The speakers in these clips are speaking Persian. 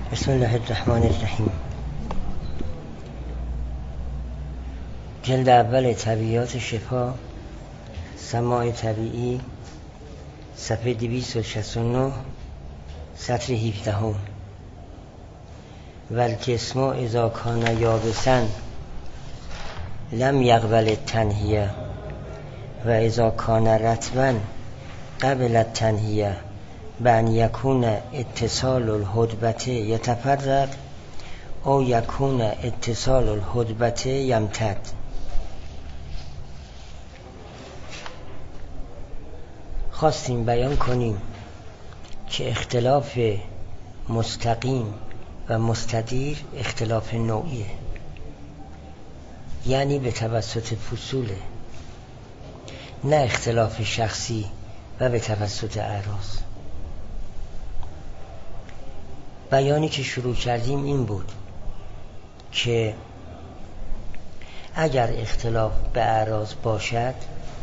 بسم الله الرحمن الرحیم. جلد اول طبیعیات شفا، سماع طبیعی، صفحه 269، سطر 17. والجسم اذا کان یابسا لم یقبل التنهیه و اذا کان رطبا قبل التنهیه بأن یکون اتصال الهدبة یتفرق او یکون اتصال الهدبة یمتد. خواستیم بیان کنیم که اختلاف مستقیم و مستدیر اختلاف نوعیه، یعنی به توسط فصوله، نه اختلاف شخصی و به توسط اعراض. بیانی که شروع کردیم این بود که اگر اختلاف به اعراض باشد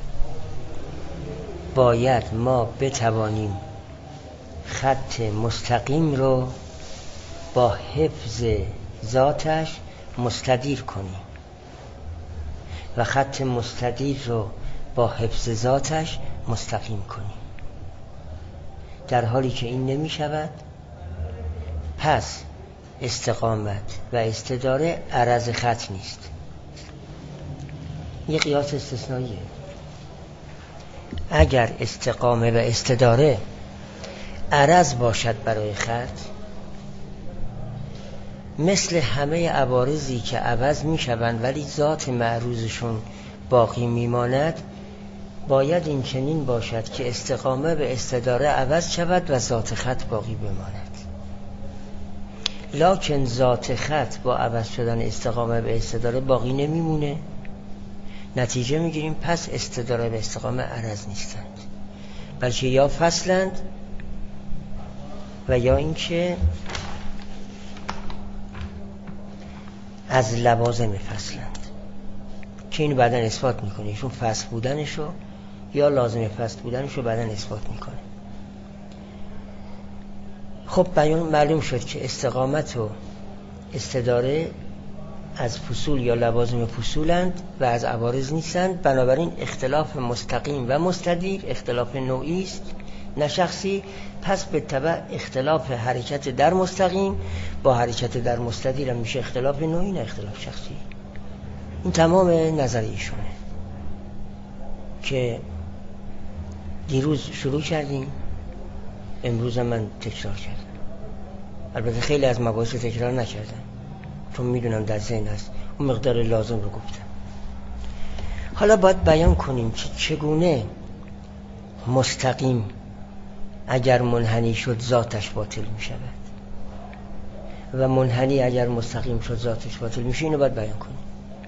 باید ما بتوانیم خط مستقیم رو با حفظ ذاتش مستدیر کنیم و خط مستدیر رو با حفظ ذاتش مستقیم کنیم. در حالی که این نمی شود، پس استقامت و استداره عرض خط نیست. یه قیاس استثنائیه. اگر استقامه و استداره عرض باشد برای خط، مثل همه عوارضی که عوض می شوند ولی ذات معروضشون باقی می ماند، باید این چنین باشد که استقامه به استداره عوض شود و ذات خط باقی بماند. لکن ذات خط با عوض شدن استقامه به استداره باقی نمیمونه. نتیجه میگیریم پس استداره و استقامه عرض نیستند، بلکه یا فصلند و یا اینکه از لوازم فصلند که اینو بعداً اثبات میکنه. ایشون فصل بودنشو یا لازم فصل بودنشو بعداً اثبات میکنه. خب بیان معلوم شد که استقامت و استداره از فصول یا لوازم فصولند و از عوارض نیستند. بنابراین اختلاف مستقیم و مستدیر اختلاف نوعی است نه شخصی. پس به تبع اختلاف حرکت در مستقیم با حرکت در مستدیر هم میشه اختلاف نوعی نه اختلاف شخصی. این تمام نظریشونه که دیروز شروع کردیم، امروز من تکرار کردم. البته خیلی از مباحث تکرار نکردم چون میدونم در ذهن هست، اون مقدار لازم رو گفتم. حالا باید بیان کنیم که چگونه مستقیم اگر منحنی شد ذاتش باطل می شود و منحنی اگر مستقیم شد ذاتش باطل میشه. اینو باید بیان کنیم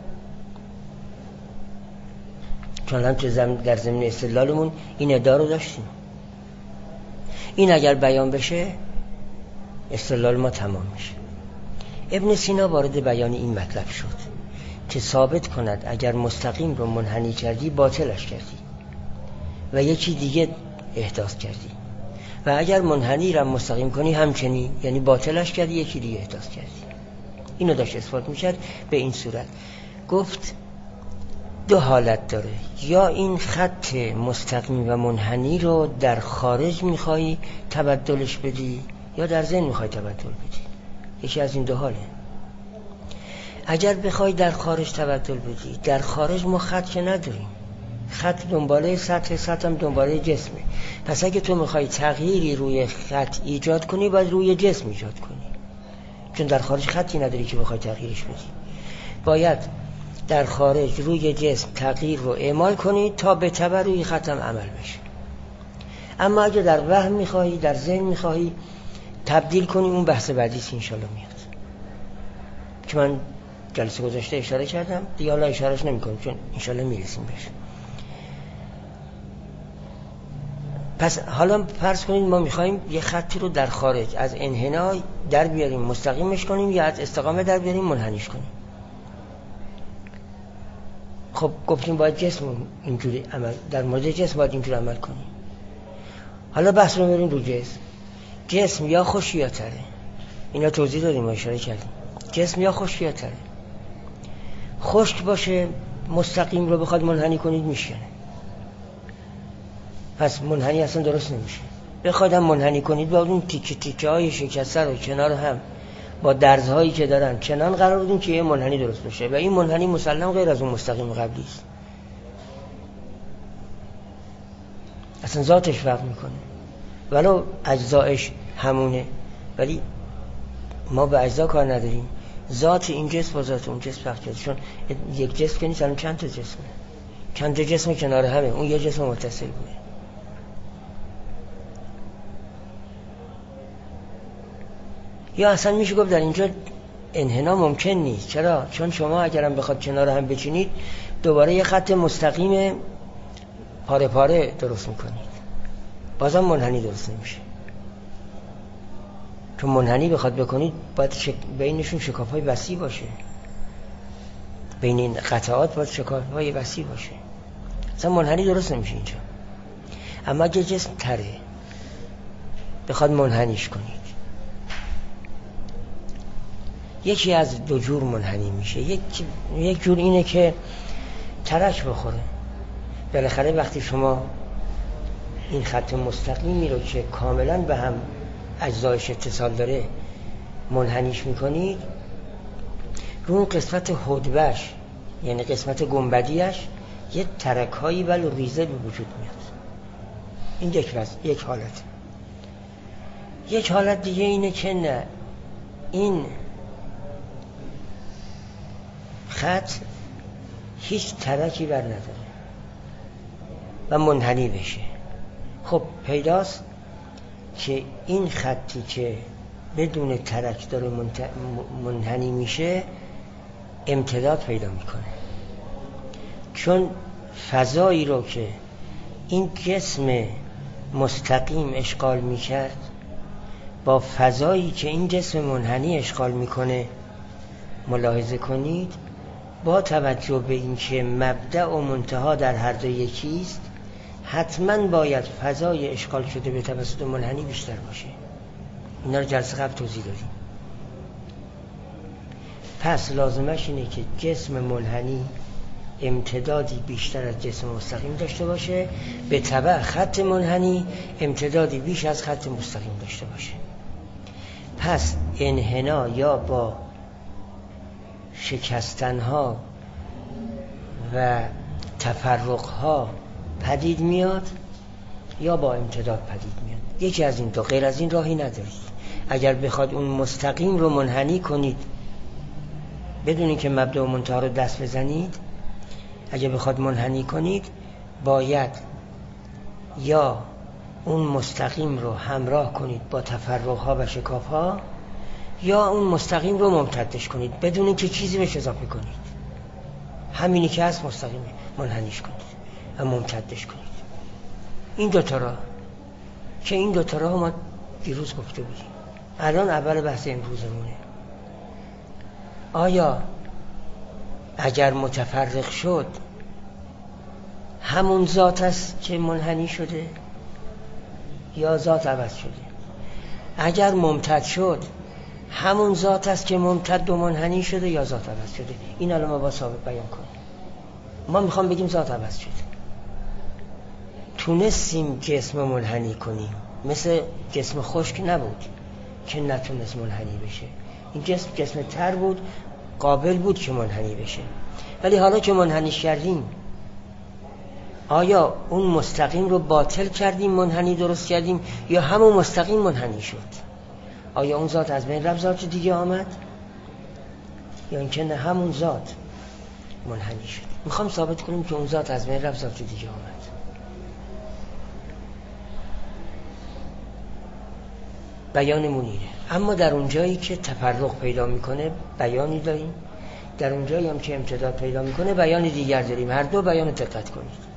چون هم در زمین استدلالمون این ادعا رو داشتیم. این اگر بیان بشه استدلال ما تمام میشه. ابن سینا وارد بیان این مطلب شد که ثابت کند اگر مستقیم رو منحنی کردی باطلش کردی و یکی دیگه احداث کردی، و اگر منحنی رو مستقیم کنی همچنین، یعنی باطلش کردی یکی دیگه احداث کردی. اینو داشت اثبات میکرد. به این صورت گفت دو حالت داره، یا این خط مستقیم و منحنی رو در خارج میخوای تبدلش بدی یا در ذهن میخوای تبدل بدی. یکی از این دو حاله. اگر بخوای در خارج تبدل بدی، در خارج ما خط که نداریم، خط دنباله سطح، سطح هم دنباله جسمه. پس اگه تو میخوای تغییری روی خط ایجاد کنی باید روی جسم ایجاد کنی، چون در خارج خطی نداری که بخوای تغییرش بدی. باید در خارج روی جسم تغییر رو اعمال کنی تا به تبع روی خط هم عمل بشه. اما اگه در وهم میخوایی، در ذهن میخوایی تبدیل کنی، اون بحث بعدیست انشالله میاد که من جلسه گذاشته اشاره کردم دیگه، حالا اشارهش نمی کنم چون انشالله میرسیم بهش. پس حالا فرض کنید ما میخواییم یه خطی رو در خارج از انحنای در بیاریم مستقیمش کنیم یا از استقامه در بیاریم منحنیش کنیم. خب گفتیم باید جسم اینجوری عمل، در مورد جسم باید اینجوری عمل کنیم. حالا بحث رو میریم رو جسم. جسم یا خوش یا تره، اینا توضیح دادیم و اشاره کردیم. جسم یا خشک یا تره. خشک باشه مستقیم رو بخواد منحنی کنید میشکنه، پس منحنی اصلا درست نمیشه. بخوادم منحنی کنید با اون تیکه تیکه های شکسته رو کنار هم با درزهایی که دارن چنان قرار بدین که یه منحنی درست بشه و این منحنی مسلم غیر از اون مستقیم قبلی است. اصلا ذاتش فرق میکنه ولو اجزایش همونه، ولی ما به اجزا کار نداریم. ذات این جسم با ذات اون جسم فرق کرده، چون یک جسم که نیست، الان چند تا جسمه، چند تا جسم کنار همه، اون یه جسم متصل بوده. یا اصلا میشه گفت در اینجا انحنا ممکن نیست. چرا؟ چون شما اگرم بخواد کنار هم بچینید دوباره یه خط مستقیم پاره پاره درست میکنید، بازم منحنی درست نمیشه. چون منحنی بخواد بکنید باید بینشون شکاف‌های وسیع باشه، بین این قطعات باید شکاف‌های وسیع باشه، اصلا منحنی درست نمیشه اینجا. اما اگه جسم تره بخواد منحنیش کنید، یکی از دو جور منحنی میشه. یک جور اینه که ترک بخوره. بالاخره وقتی شما این خط مستقیمی رو که کاملا به هم اجزایش اتصال داره منحنیش میکنید، رو اون قسمت حدبش یعنی قسمت گنبدیش یه ترک هایی ولو ریزه به وجود میاد. این یک حالت. یک حالت دیگه اینه که نه، این خط هیچ ترکی بر نداره و منحنی بشه. خب پیداست که این خطی که بدون ترک داره منحنی میشه امتداد پیدا میکنه، چون فضایی رو که این جسم مستقیم اشغال میکرد با فضایی که این جسم منحنی اشغال میکنه ملاحظه کنید. با توجه به اینکه مبدأ و منتها در هر دو یکیست، حتما باید فضای اشغال شده به توسط منحنی بیشتر باشه. اینا رو جلسه قبل توضیح دادیم. پس لازمش اینه که جسم منحنی امتدادی بیشتر از جسم مستقیم داشته باشه، به تبع خط منحنی امتدادی بیش از خط مستقیم داشته باشه. پس انحنا یا با شکستنها و تفرقها پدید میاد یا با امتداد پدید میاد. یکی از این دو، غیر از این راهی ندارید. اگر بخواد اون مستقیم رو منحنی کنید بدون اینکه مبدأ و منتها رو دست بزنید، اگر بخواد منحنی کنید باید یا اون مستقیم رو همراه کنید با تفرقها و شکافها، یا اون مستقیم رو ممتدش کنید بدون اینکه چیزی بهش اضافه کنید. همینی که هست مستقیم منحنیش کنید و ممتدش کنید. این دوتا راه که این دوتا راه ما دیروز گفته بودیم، الان اول بحث امروزمونه. آیا اگر متفرق شد همون ذات است که منحنی شده یا ذات عوض شده؟ اگر ممتد شد همون ذات است که ممتد و منحنی شده یا ذات عوض شده؟ این الان ما با ثابت بیان کنیم. ما میخوام بگیم ذات عوض شده. تونستیم جسم منحنی کنیم، مثل جسم خشک نبود که نتونست منحنی بشه. این جسم تر بود، قابل بود که منحنی بشه. ولی حالا که منحنیش کردیم، آیا اون مستقیم رو باطل کردیم منحنی درست کردیم یا همون مستقیم منحنی شد؟ آیا اون ذات از بین رفت ذات دیگه آمد یا اینکه نه همون ذات منحنی شد؟ میخوام ثابت کنیم که اون ذات از بین رفت ذات دیگه آمد. بیانمون اینه. اما در اون جایی که تفرق پیدا میکنه بیانی داریم، در اون جایی هم که امتداد پیدا میکنه بیان دیگر داریم. هر دو بیان دقت کنید.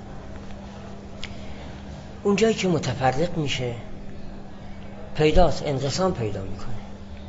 اون جایی که متفرق میشه پیداست انقسام پیدا میکنه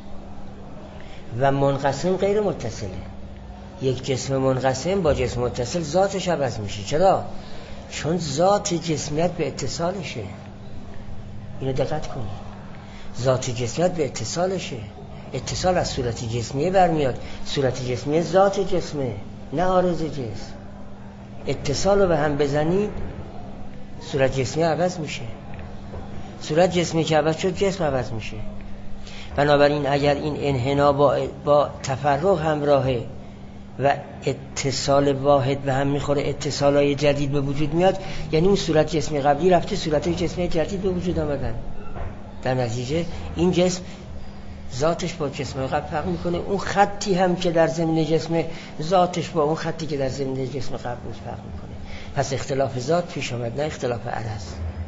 و منقسم غیر متصله. یک جسم منقسم با جسم متصل ذاتش عوض میشه. چرا؟ چون ذات جسمیت به اتصالشه. اینو دقت کنید. ذات جسمیت به اتصالشه. اتصال از صورت جسمیه برمیاد. صورت جسمیه ذات جسمه، نه عارض جسم. اتصال رو به هم بزنید صورت جسمی عوض میشه. صورت جسمی که عوض شد جسم عوض میشه. بنابراین اگر این انحنا با تفرق همراهه و اتصال واحد به هم میخوره، اتصالای جدید به وجود میاد، یعنی اون صورت جسمی قبلی رفته، صورت جسمی جدید به وجود آمدن. در نتیجه این جسم ذاتش با جسم قبل فرق میکنه. اون خطی هم که در ضمن جسم ذاتش با اون خطی که در ضمن جسم قبل بود فرق میکنه. پس اختلاف ذات پیش آمد، نه اختلاف عرض.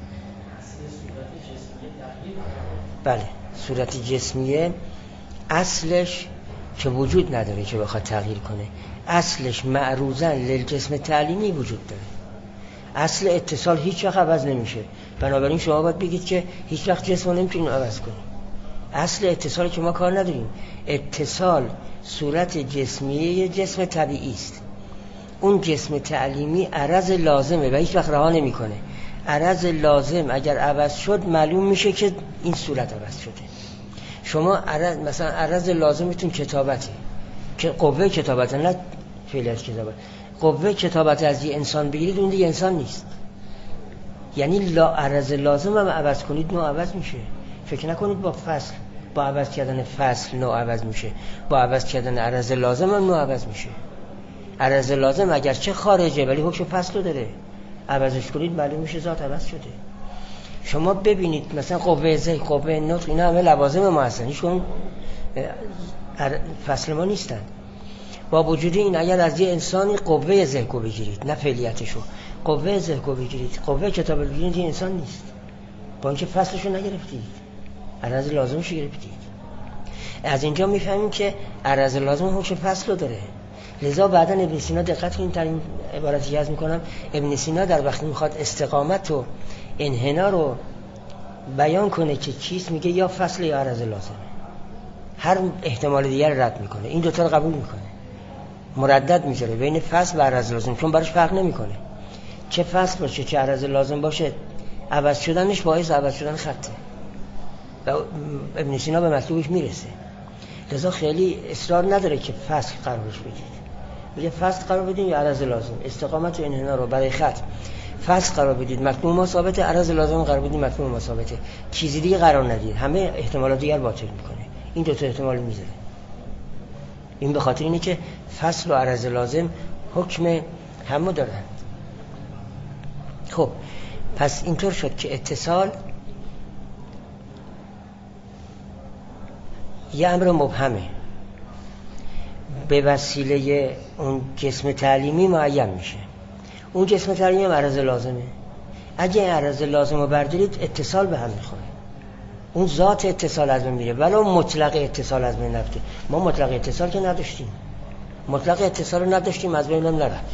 بله، صورت جسمیه اصلش که وجود نداره که بخواد تغییر کنه. اصلش معروضاً للجسم تعلیمی وجود داره. اصل اتصال هیچ وقت عوض نمیشه. بنابراین شما باید بگید که هیچ وقت جسم رو نمیتونیم عوض کنیم. اصل اتصال که ما کار نداریم. اتصال صورت جسمیه جسم طبیعی است. اون جسم تعلیمی عرض لازمه و هیچ وقت رها نمیکنه. عرض لازم اگر عوض شد معلوم میشه که این صورت عوض شده. شما مثلا عرض لازمتون کتابته که قوه کتابته، نه فعلیت کتابت. قوه کتابت از یه انسان بگیرید اون دیگه انسان نیست. یعنی عرض لازم هم عوض کنید نوع عوض میشه. فکر نکنید با عوض کردن فصل نوع عوض میشه. با عوض کردن عرض لازم هم نوع عوض میشه. عرض لازم اگرچه خارجه ولی حکم فصل رو داره. عوضش کنید معلوم میشه ذات عوض شده. شما ببینید مثلا قوه ذهن، قوه نطق، اینا همه لوازم ما هستن، هیچکدوم فصل ما نیستن. با وجود این اگر از یه انسانی قوه ذهن رو بگیرید، نه فعلیتشو، قوه ذهن رو بگیرید، قوه کتاب بگیرید، یه انسان نیست. با اینکه فصلشو نگرفتید، عرض لازمشو گرفتید. از اینجا میفهمیم که عرض لازم حکم فصل رو داره. لذا بعداً ابن سینا دقت کنید در این عبارتی از میکنم، ابن سینا در وقتی میخواد استقامت و انحنا رو بیان کنه که چیست، میگه یا فصل یا عرض لازمه. هر احتمال دیگر رد میکنه، این دوتا رو قبول میکنه، مردد میذاره بین فصل و عرض لازم، چون براش فرق نمیکنه چه فصل باشه چه عرض لازم باشه، عوض شدنش باعث عوض شدن خطه و ابن سینا به مطلوبش میرسه. لذا خیلی اصرار نداره که فصل قرارش بدید، میگه فصل قرار بدید یا عرض لازم. استقامت و انحنا رو برای خط فصل قرار بدید، مطلوب ما ثابته، عرض لازم قرار بدید، مطلوب ما ثابته، چیزی دیگه قرار ندید، همه احتمالات دیگر باطل میکنه. این دو تا احتمال میذاره. این به خاطر اینه که فصل و عرض لازم حکم همو دارن. خب پس اینطور شد که اتصال یه امر مبهمه، به وسیله اون جسم تعلیمی معین میشه. اون جسم تعلیمی هم عرض لازمه. اگه این عرض لازم رو بردارید اتصال به هم میخوره، اون ذات اتصال از بین میره، ولو مطلق اتصال از بین نرفته. ما مطلق اتصال که نداشتیم، مطلق اتصال رو نداشتیم، از بین هم نرفت،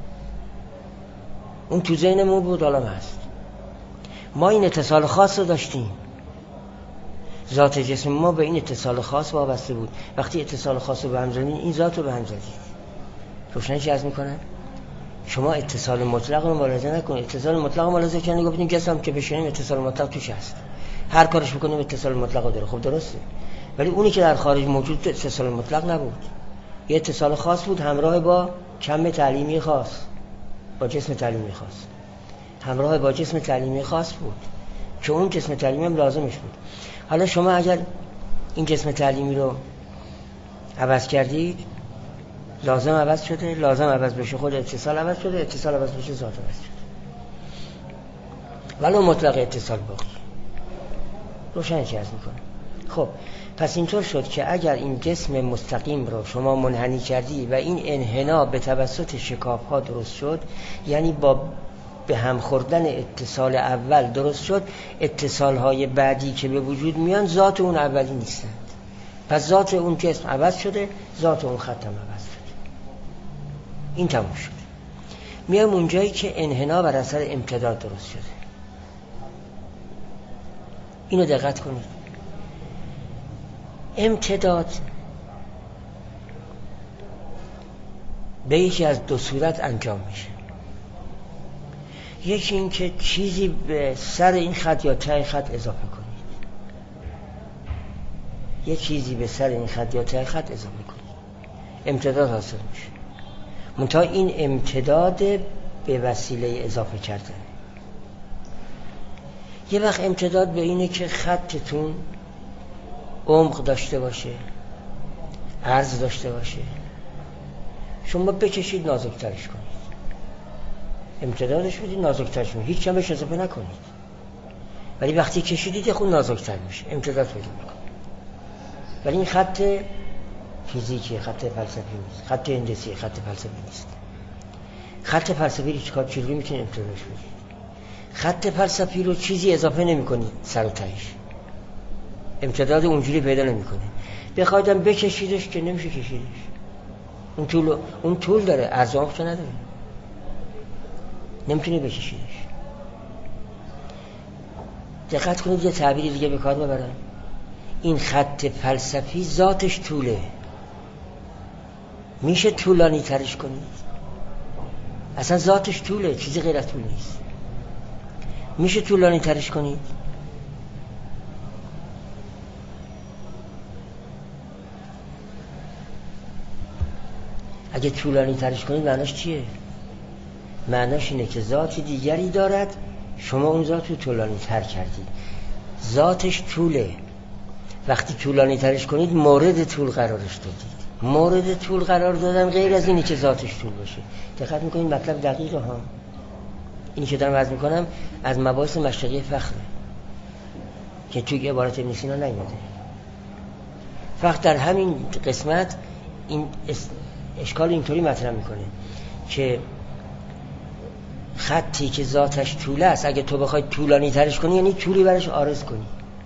اون تو ذهنمون بود، حالا هست. ما این اتصال خاص رو داشتیم، ذات جسم ما به این اتصال خاص وابسته بود. وقتی اتصال خاص رو به هم زدین این ذات رو به هم زدید. روشن چی عرض میکنن؟ شما اتصال مطلق رو ملاحظه نکنید. اتصال مطلق رو ملاحظه کنید، گفتین جسم که بشینیم اتصال مطلق توش هست، هر کارش بکنیم اتصال مطلق رو داره. خب درسته، ولی اونی که در خارج موجود اتصال مطلق نبود، یه اتصال خاص بود همراه با کم تعلیمی خاص، با جسم تعلیمی خاص، همراه با جسم تعلیمی خاص بود که اون جسم تعلیمی هم لازمش بود. حالا شما اگر این جسم تعلیمی رو عوض کردید، لازم عوض شده، لازم عوض بشه خود اتصال عوض شده، اتصال عوض بشه ذات عوض شده، ولو مطلق اتصال باقی. روشن چی عرض میکنه؟ خب پس اینطور شد که اگر این جسم مستقیم رو شما منحنی کردی و این انحنا به توسط شکاف ها درست شد، یعنی با به هم خوردن اتصال اول درست شد، اتصال های بعدی که به وجود میان ذات اون اولی نیستند. پس ذات اون جسم عوض شده، ذات اون خط هم عوض شده. این تموم شد. میام اونجایی که انحنا بر اثر امتداد درست شده. اینو دقت کنید. امتداد به یکی از دو صورت انجام میشه. یکی این که چیزی به سر این خط یا ته خط اضافه کنید. یه چیزی به سر این خط یا ته خط اضافه کنید، امتداد حاصل میشه. منتها این امتداد به وسیله اضافه کردن. یه وقت امتداد به اینه که خطتون عمق داشته باشه، عرض داشته باشه، شما بکشید نازکترش کنید، امتدادش بدید نازکترش کنید، هیچ کم بهش اضافه نکنید. ولی وقتی کشیدید خود نازکتر میشه، امتداد پیدا میکنه. ولی این خط فیزیکی، خط فلسفی نیست، خط هندسی، خط فلسفی نیست. خط فلسفی رو چجوری میتونید امتدادش بدید؟ خط فلسفی رو چیزی اضافه نمی‌کنید سر و تهش، امتداد اونجوری پیدا نمی‌کنه. بخوایدم بکشیدش که نمیشه کشیدش، اون طول داره، عرض و عمق نداره، نمیتونی بکشیدش. دقت کنید یه تعبیری دیگه به کار ببرم، این خط فلسفی ذاتش طوله، میشه طولانی ترش کنید؟ اصلا ذاتش طوله، چیزی غیر از طول نیست. میشه طولانی ترش کنید؟ اگه طولانی ترش کنید معناش چیه؟ معناش اینه که ذات دیگری دارد، شما اون ذات رو طولانی تر کردید. ذاتش طوله، وقتی طولانی ترش کنید مورد طول قرارش دادید. مورد طول قرار دادن غیر از اینه که ذاتش طول باشه. دقت میکنید مطلب دقیقه ها. اینی که دارم عرض میکنم از مباحث مشرقی فخره که توی عبارت ابن سینا نیومده. فقط در همین قسمت این اشکال اینطوری مطرح میکنه که خطی که ذاتش طوله است، اگه تو بخوای طولانی ترش کنی یعنی طولی برش عارض کنی،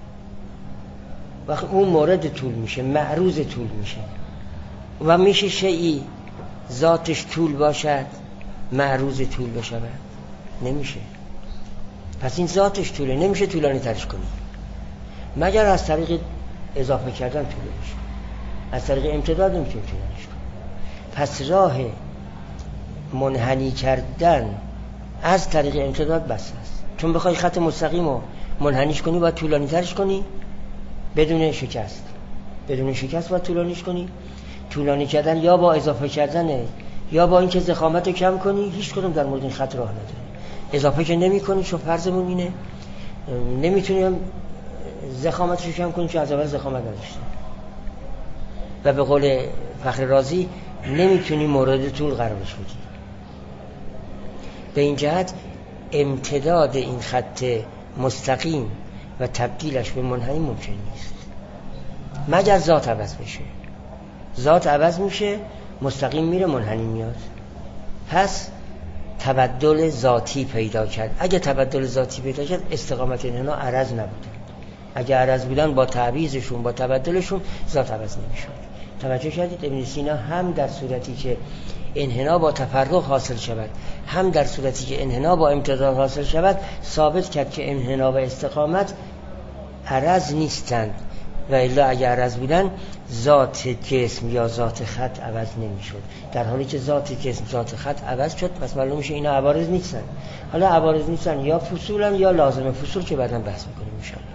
وقتی اون مورد طول میشه، معروض طول میشه. و میشه شیئی ذاتش طول باشد معروض طول بشه؟ نمیشه. پس این ذاتش طوله، نمیشه طولانی ترش کنی مگر از طریق اضافه کردن طول بشه، از طریق امتداد نمیتونی طولانیش کنی. پس راه منحنی کردن از طریق امتداد بس است. چون بخوای خط مستقیم رو منحنیش کنی باید طولانی ترش کنی بدون شکست، بدون شکست باید طولانیش کنی. طولانی کردن یا با اضافه کردنه یا با اینکه ضخامت رو کم کنی. هیچ کدوم در مورد این خط راه نداره. اضافه که نمی کنی، چون فرضمون اینه نمیتونیم ضخامتش رو کم کنی چون از اول ضخامت نداشته، و به قول فخر رازی نمیتونی مورد طول قرارش بدی. به این جهت امتداد این خط مستقیم و تبدیلش به منحنی ممکن نیست مگر ذات عوض بشه. ذات عوض میشه، مستقیم میره، منحنی میاد. پس تبدل ذاتی پیدا کرد. اگه تبدل ذاتی پیدا کرد استقامت انحنا عرض نبود. اگه عرض بودن با تعویضشون با تبدلشون ذات عوض نمیشد. توجه کردید ابن سینا هم در صورتی که انحنا با تفرق حاصل شود، هم در صورتی که انحنا با امتداد حاصل شود، ثابت کرد که انحنا و استقامت عرض نیستند، و الا اگر عرض بودن ذات جسم یا ذات خط عوض نمیشد. در حالی که ذات جسم ذات خط عوض شد، پس معلوم میشه اینا عوارض نیستن. حالا عوارض نیستن یا فصولن یا لازمه فصول که بعداً بحث میکنیم ان شاء الله.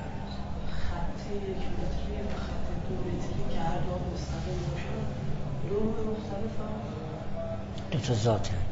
دو تا ذات هست.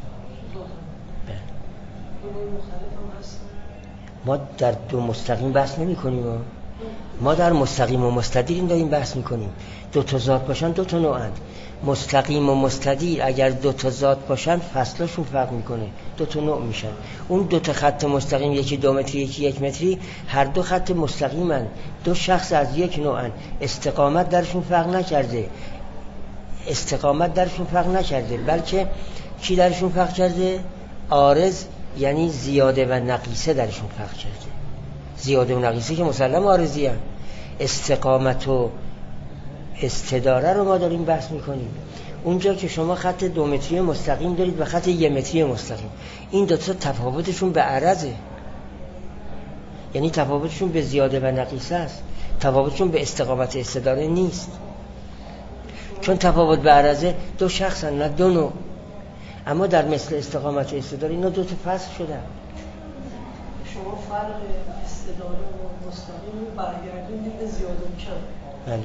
ما در دو مستقیم بحث نمی کنیم، ما در مستقیم و مستدیر داریم بحث می کنیم. دو تا ذات باشن دو تا نوعن. مستقیم و مستدیر اگر دو تا ذات باشن فصلشون فرق میکنه، دو تا نوع میشن. اون دو تا خط مستقیم، یکی 2 متری یکی 1 متری، هر دو خط مستقیمن، دو شخص از یک نوعن. استقامت درشون فرق نکرده، استقامت درشون فرق نکرده، بلکه چی درشون فرق کرده؟ عارض، یعنی زیاده و نقیصه درشون فرق کرده. زیاده و نقیصه که مسلم عارضی هم. استقامت و استداره رو ما داریم بحث میکنیم. اونجا که شما خط 2 متری مستقیم دارید و خط 1 متری مستقیم، این دو تا تفاوتشون به عرضه، یعنی تفاوتشون به زیاده و نقیصه است، تفاوتشون به استقامت استداره نیست. چون تفاوت به عرضه دو شخصن نه دو نوع. اما در مثل استقامت و استداره اینا دو تا فصل شدن. شما فرق استداره و مستقیم رو برگردونید به زیاده و کم. بله.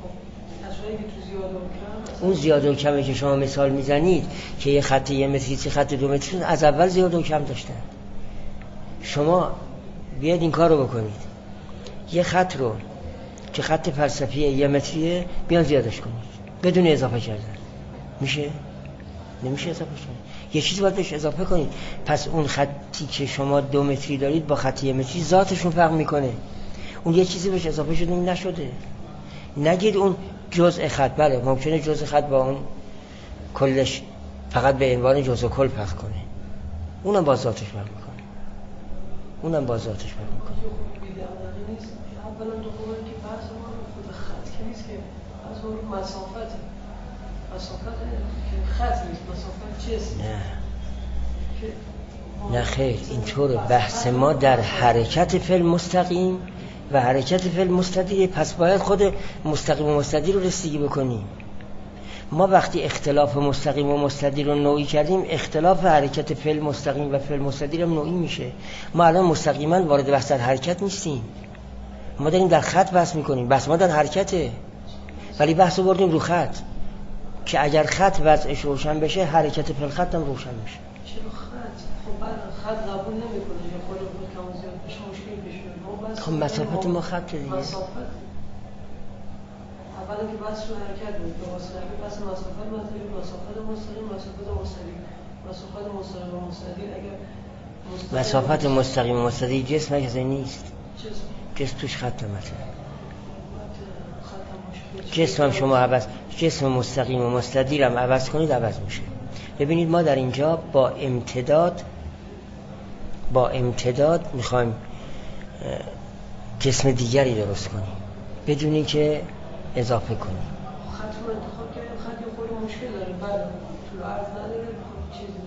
اون زیاد و کمی که شما مثال میزنید که یه خط 1 متری، خط 2 متری از اول زیاد و کم داشتن. شما بیاید این کار رو بکنید، یه خط رو که خط فلسفی 1 متریه بیان زیادش کنید بدون اضافه کردن. میشه؟ نمیشه اضافه کنید. یه چیزی باید بهش اضافه کنید. پس اون خطی که شما 2 متری دارید با خط 1 متری ذاتشون فرق میکنه. اون یه چیزی بهش اضافه شده این نشده. نگید اون جزء خط. بله ممکنه جزء خط با اون کلش فقط به عنوان جزء کل پخش کنه، اونم با ذاتش فرق میکنه. اولا دوم که بحث ما خود خط که نیست، که از اون مسافت که خط نیست، مسافت چیست؟ نه خیر، اینطوره. بحث ما در حرکت فعل مستقیم و حرکت فعل مستدیر. پس باید خود مستقیم و مستدیر رو رسیدگی بکنیم. ما وقتی اختلاف مستقیم و مستدیر رو نوعی کردیم، اختلاف حرکت فعل مستقیم و فعل مستدیر هم نوعی میشه. ما الان مستقیما وارد بحث در حرکت نیستیم، ما داریم در خط بحث میکنیم. بحث ما در حرکته، ولی بحث رو بردیم رو خط که اگر خط وضعش روشن بشه حرکت فعل خط هم روشن میشه. چرا خط؟ خب بعد خط قبول نمیکنه که خود بود کم زیاد بشه مشکل بشه. خب مسافت ما خط دیگه. مسافت اولا که بحث رو حرکت بود، به واسطه بحث مسافت مستقیم، مسافت مستقیم، مسافت مستقیم و مستدیر. اگر مسافت مستقیم و مستدیر جسم اگه نیست، جسم توش خط مثلا جسم هم شما عوض، جسم مستقیم و مستدیر هم عوض کنید عوض میشه. ببینید ما در اینجا با امتداد میخوایم جسم دیگری درست کنیم بدون اینکه اضافه کنیم. خط رو انتخاب کردیم، خط یه خورده مشکل داره، بعد طول عرض نداره، چیزی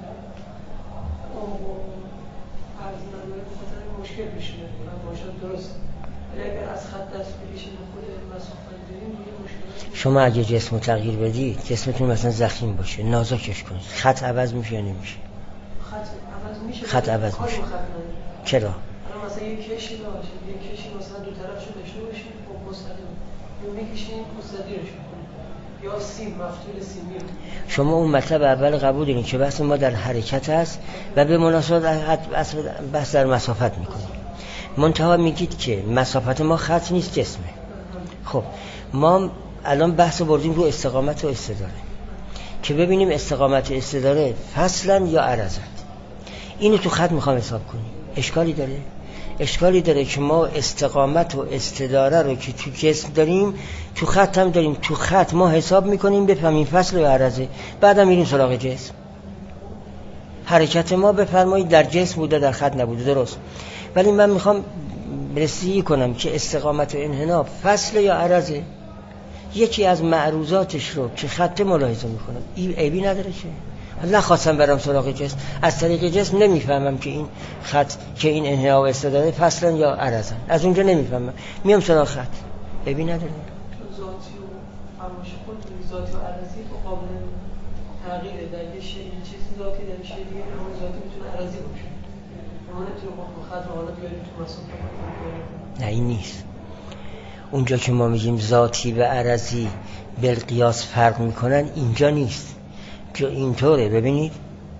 عرض نداره، بخاطر مشکل بشه باشد درست. ولی اگر از خط دست بکشید خود مسافت داریم دیگه مشکل. شما اگه جسم رو تغییر بدید، جسمتون مثلا ضخیم باشه، نازکش کنید، خط عوض میشه یا نمیشه؟ خط عوض میشه. چرا؟ مثلا یک کشی باشه، یک کشی مثلا دو طرفشو داشته باشه، خب مستقیم یا میکشیم مستدیرش کنیم یا سیم مفتول سیمی. شما اون مطلب اول قبول دارین که بحث ما در حرکت است و به مناسبت بحث در مسافت میکنیم. منتها میگید که مسافت ما خط نیست، جسمه. خب ما الان بحث بردیم رو استقامت و استداره که ببینیم استقامت و استداره فصلا یا عرضن. اینو تو خط میخوام حساب کنیم. اشکالی داره؟ اشکالی داره که ما استقامت و استداره رو که تو جسم داریم تو خط هم داریم. تو خط ما حساب میکنیم بفهمیم فصل یا عرضه، بعدم میریم سراغ جسم. حرکت ما بفرمایید در جسم بوده، در خط نبوده، درست. ولی من میخوام رسیدگی کنم که استقامت و انحناء فصل یا عرضه. یکی از معروضاتش رو که خط ملاحظه میکنم، این عیبی نداره که نخواستم برم سراغ جسم، از طریق جسم نمیفهمم که این خط، که این انحناء و استداره فصلا یا عرضن، از اونجا نمیفهمم، میام سراغ خط. عیبی نداره. ذاتی و فرمایش خود ذاتی و عرضی قابل تغییره. در یه چیزی ذاتی، در یه چیزی دیگه همون ذاتی میتونه عرضی باشه. اما نمیتونه با خط رو حالا بیاریم تو مسافت. نه این نیست. اونجا که ما میگیم ذاتی و عرضی بالقیاس فرق میکنن، اینجا نیست که اینطوره. ببینید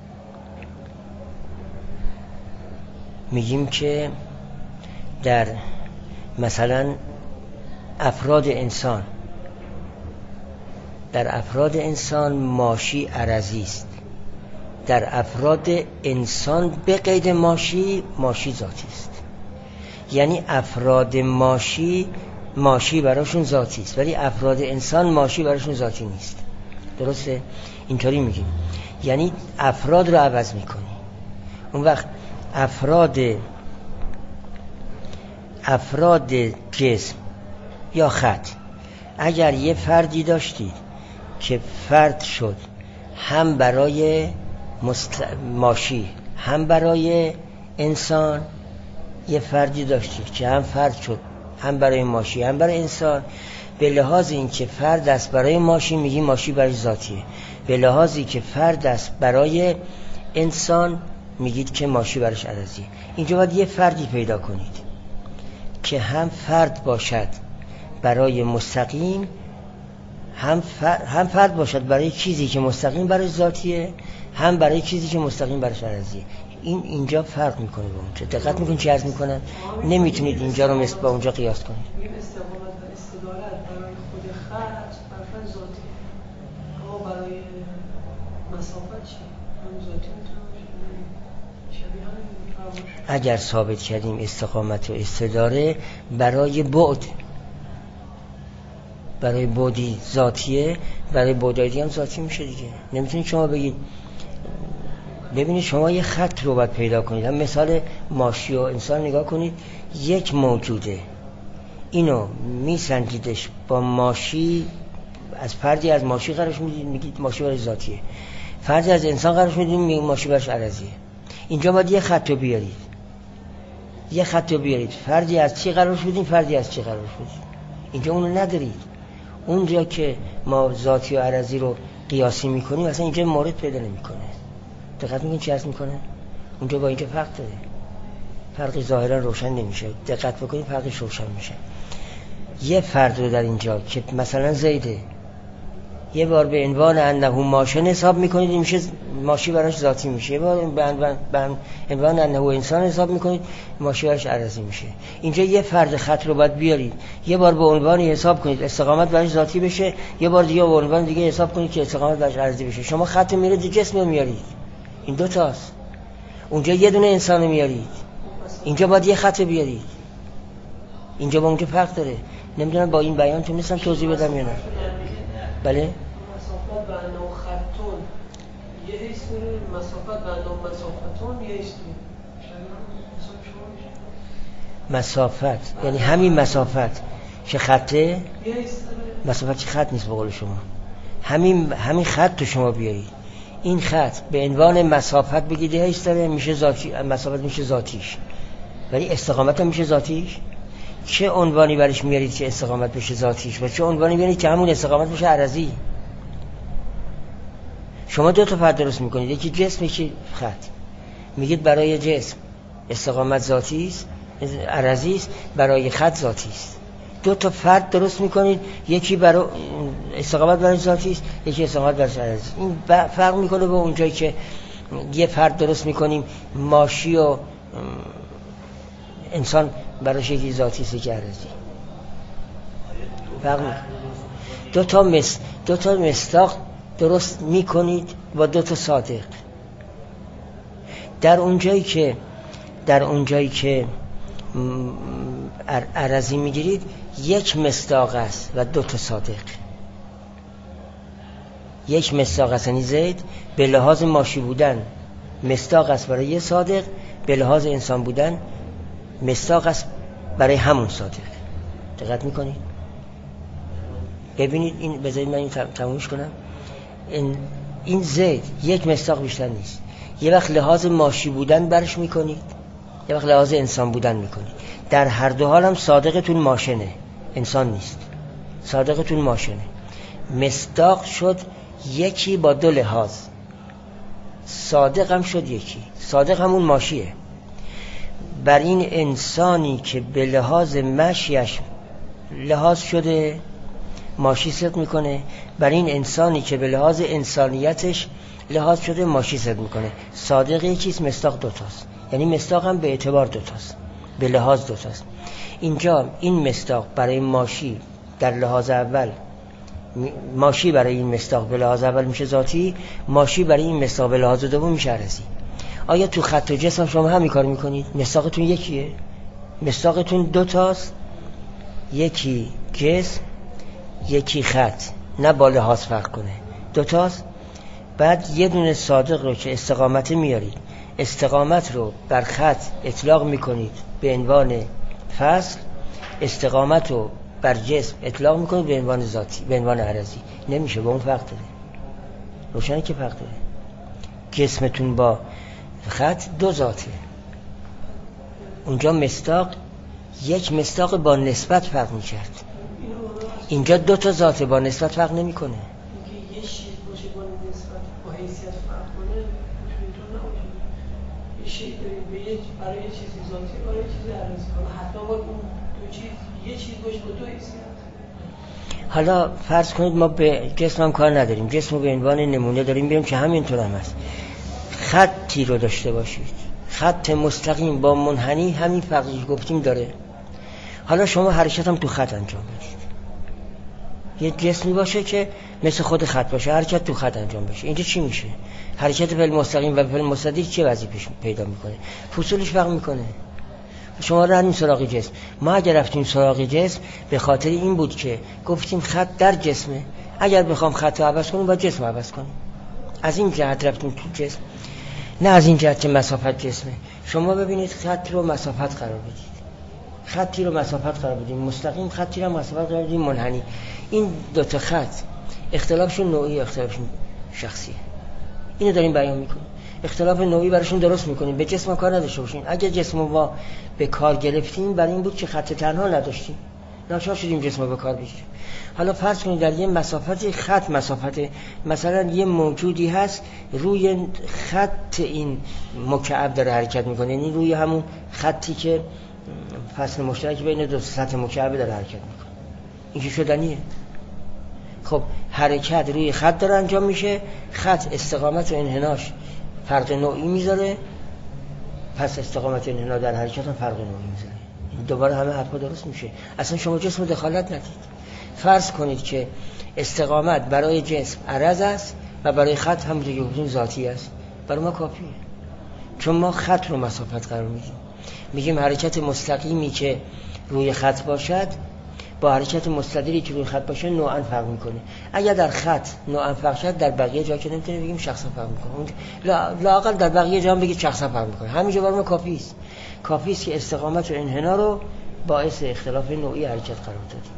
میگیم که در مثلا افراد انسان، در افراد انسان ماشی عرضی است، در افراد انسان به قید ماشی، ماشی ذاتی است. یعنی افراد ماشی براشون ذاتی است، ولی افراد انسان ماشی براشون ذاتی نیست. درسته؟ اینطوری میگیم. یعنی افراد رو عوض میکنی. اون وقت افراد جسم یا خط، اگر یه فردی داشتید که فرد شد هم برای ماشی هم برای انسان، یه فردی داشتید که هم فرد شد هم برای ماشی هم برای انسان، به لحاظ این که فرد است برای ماشی میگی ماشی برای ذاتیه، به لحاظی که فرد است برای انسان میگید که ماشی برایش عرضیه. اینجا باید یه فردی پیدا کنید که هم فرد باشد برای مستقیم هم فرد باشد برای چیزی که مستقیم برای ذاتیه، هم برای چیزی که مستقیم برای عرضیه. اینجا فرق میکنه با اونجا. دقت میکنید چی عرض میکنم؟ نمیتونید اینجا رو مثل با اونجا قیاس کنید. استقامت و استدارت برای خود خط برای ذاتی، اما برای مسافت چی؟ هم ذاتی میتونه باشه، شبیه همین. اگر ثابت کردیم استقامت و استداره برای بعدی ذاتیه، برای بعدی دیگه هم ذاتی میشه دیگه. نمیتونید شما بگید، ببینید شما یه خط رو باید پیدا کنید. هم مثال ماشی و انسان نگاه کنید، یک موجوده، اینو میسنجیدش با ماشی، از فردی از ماشی قرارش میدید میگید ماشی برای ذاتیه، فردی از انسان قرارش میدید میگید ماشی برای عرضیه. اینجا باید یه خط رو بیارید، فردی از چی قرارش میدید، فردی از چی قرارش میدید. اینجا اونو ندارید. اونجا که ما ذاتی و عرضی رو قیاسی میکنیم اصلا اینجا مورد پیدا نمیکنه. دقت میکنید چی عرض میکنه؟ اونجا با اینجا فرق داره، فرقی ظاهرا روشن نمیشه. دقت بکنید فرقش روشن میشه. یه فرد رو در اینجا که مثلا زیده، یه بار به عنوان انه ماشین حساب میکنید، این میشه ماشی براش ذاتی میشه. یه بار به عنوان انه انسان حساب میکنید، ماشی براش عرضی میشه. اینجا یه فرد خط رو باید بیارید، یه بار به عنوانی حساب کنید استقامت براش ذاتی بشه، یه بار دیگه به عنوان دیگه حساب کنید که استقامت براش عرضی بشه. شما خط میارید، جسم رو میارید، این دو تاست. اونجا یه دونه انسان میارید، اینجا باید یه خط بیارید. اینجا با اونجا فرق داره. نمیدونم با این بیان تونستم توضیح بدم یا نه؟ بله؟ مسافت به انه خطون یه اسم مسافت به انه مسافتون یه اسم مسافت یعنی همین مسافت که خطه، مسافت که خط نیست به قول شما. همین خط تو شما بیارید، این خط به عنوان مسافت بگید هیچ داره میشه ذاتی، مسافت میشه ذاتیش، ولی استقامت هم میشه ذاتیش. چه عنوانی برش میارید که استقامت بشه ذاتیش و چه عنوانی میارید که همون استقامت بشه عرضی؟ شما دو تا فرد درست میکنید، یکی جسم یکی خط. میگید برای جسم استقامت ذاتی است، عرضی است، برای خط ذاتی است. دو تا فرد درست میکنید، یکی برای استقامت برای ذاتی است، یکی استقامت برای عرضی. این فرق میکنه با اونجایی که یه فرد درست میکنیم ماشی و انسان برای یکی ذاتی است که عرضی. فرق میکنه. دو تا مصداق درست میکنید با دو تا صادق. در اونجایی که عرضی میگیرید یک مصداق است و دو تا صادق. یک مصداق است یعنی زید به لحاظ ماشی بودن مصداق است برای یه صادق، به لحاظ انسان بودن مصداق است برای همون صادق. دقت میکنید؟ ببینید این، بذارید من این تمومش کنم. این زید یک مصداق بیشتر نیست. یه وقت لحاظ ماشی بودن برش میکنید، یه وقت لحاظ انسان بودن میکنید. در هر دو حال هم صادقتون ماشینه، انسان نیست. صادقتون ماشینه. مصداق شد یکی با دو لحاظ، صادق هم شد یکی. صادق همون ماشیه. بر این انسانی که به لحاظ مشیش لحاظ شده ماشی صدق میکنه، بر این انسانی که به لحاظ انسانیتش لحاظ شده ماشی صدق میکنه. صادق یکیست، مصداق دوتاست. یعنی مصداق هم به اعتبار دوتاست، به لحاظ دوتاست. اینجا این مصداق برای ماشی در لحاظ اول، ماشی برای این مصداق به لحاظ اول میشه ذاتی، ماشی برای این مصداق به لحاظ دوم میشه عرضی. آیا تو خط و جسم شما همین کار میکنید؟ مصداقتون یکیه، مصداقتون دوتاست، یکی جسم یکی خط، نه با لحاظ فرق کنه، دوتاست. بعد یه دونه صادق رو که استقامت میارید، استقامت رو بر خط اطلاق میکنید به عنوان فصل، استقامت رو بر جسم اطلاق میکنید به عنوان ذاتی، به عنوان عرضی. نمیشه، با اون فرق داره. روشنه که فرق داره. جسمتون با خط دو ذاته. اونجا مصداق یک مصداق با نسبت فرق میکرد، اینجا دو تا ذاته با نسبت فرق نمیکنه. اینکه یه چیز باشه با نسبت با حیثیت فرق کنه اینطور نباشه. یه چیز برای یه چیزی ذاتی، برای یه چیزی عرضی. حالا حتما باید اون دو چیز یه چیز باشه با دو حیثیت. حالا فرض کنید ما به جسم هم کار نداریم، جسم رو به عنوان نمونه داریم، بریم که همینطور هم هست. خطی رو داشته باشید، خط مستقیم با منحنی، همین فرقی گفتیم داره. حالا شما حرکت هم تو خط انجام بدید، یه جسمی باشه که مثل خود خط باشه، حرکت تو خط انجام بشه، اینجا چی میشه؟ حرکت فعل مستقیم و فعل مستدیر چه وظیفه‌اش پیدا میکنه؟ فصولش فرق میکنه. شما رفتیم سراغ جسم، ما اگر رفتیم سراغ جسم به خاطر این بود که گفتیم خط در جسمه، اگر بخوام خط رو عوض کنیم باید جسم رو عوض کنیم. از این جهت رفتیم تو جسم، نه از این جهت که مسافت جسمه. شما ببینید خط رو مسافت قرار بدید، خطی رو مسافت قرار بدیم مستقیم، خطی رو مسافت قرار بدیم منحنی. این دو تا خط اختلافشون نوعی، اختلافشون شخصیه. اینو داریم بیان میکنیم. اختلاف نوعی براشون درست میکنیم، به جسم کار نداشته باشین. اگه جسم رو ما به کار گرفتیم برای این بود که خط تنها نداشتیم، ناچار شدیم جسم رو به کار بگیریم. حالا فرض کنید در یه مسافت خط، مسافت مثلا یه موجودی هست روی خط این مکعب داره حرکت میکنه، یعنی روی همون خطی که فصل مشترک بین دو سطح مکعب داره حرکت میکنه. این که شدنیه. خب حرکت روی خط داره انجام میشه، خط استقامت و انحناش فرق نوعی میذاره، پس استقامت و انحنا در حرکت هم فرق نوعی میذاره. دوباره همه حرفا درست میشه. اصلا شما جسم دخالت ندید. فرض کنید که استقامت برای جسم عرض است و برای خط هم دیگه گفتیم ذاتی است، برای ما کافیه. چون ما خط رو مسافت قرار میدیم، میگیم حرکت مستقیمی که روی خط باشد با حرکت مستدیری که روی خط باشه نوعاً فرق میکنه. اگر در خط نوعاً فرق شد، در بقیه جا که نمیتونه بگیم شخصا فرق میکنه، لااقل در بقیه جا هم بگید شخصا فرق میکنه. همینجا برای ما کافی است. کافی است که استقامت و انحنا رو باعث اختلاف نوعی حرکت قرار دادیم.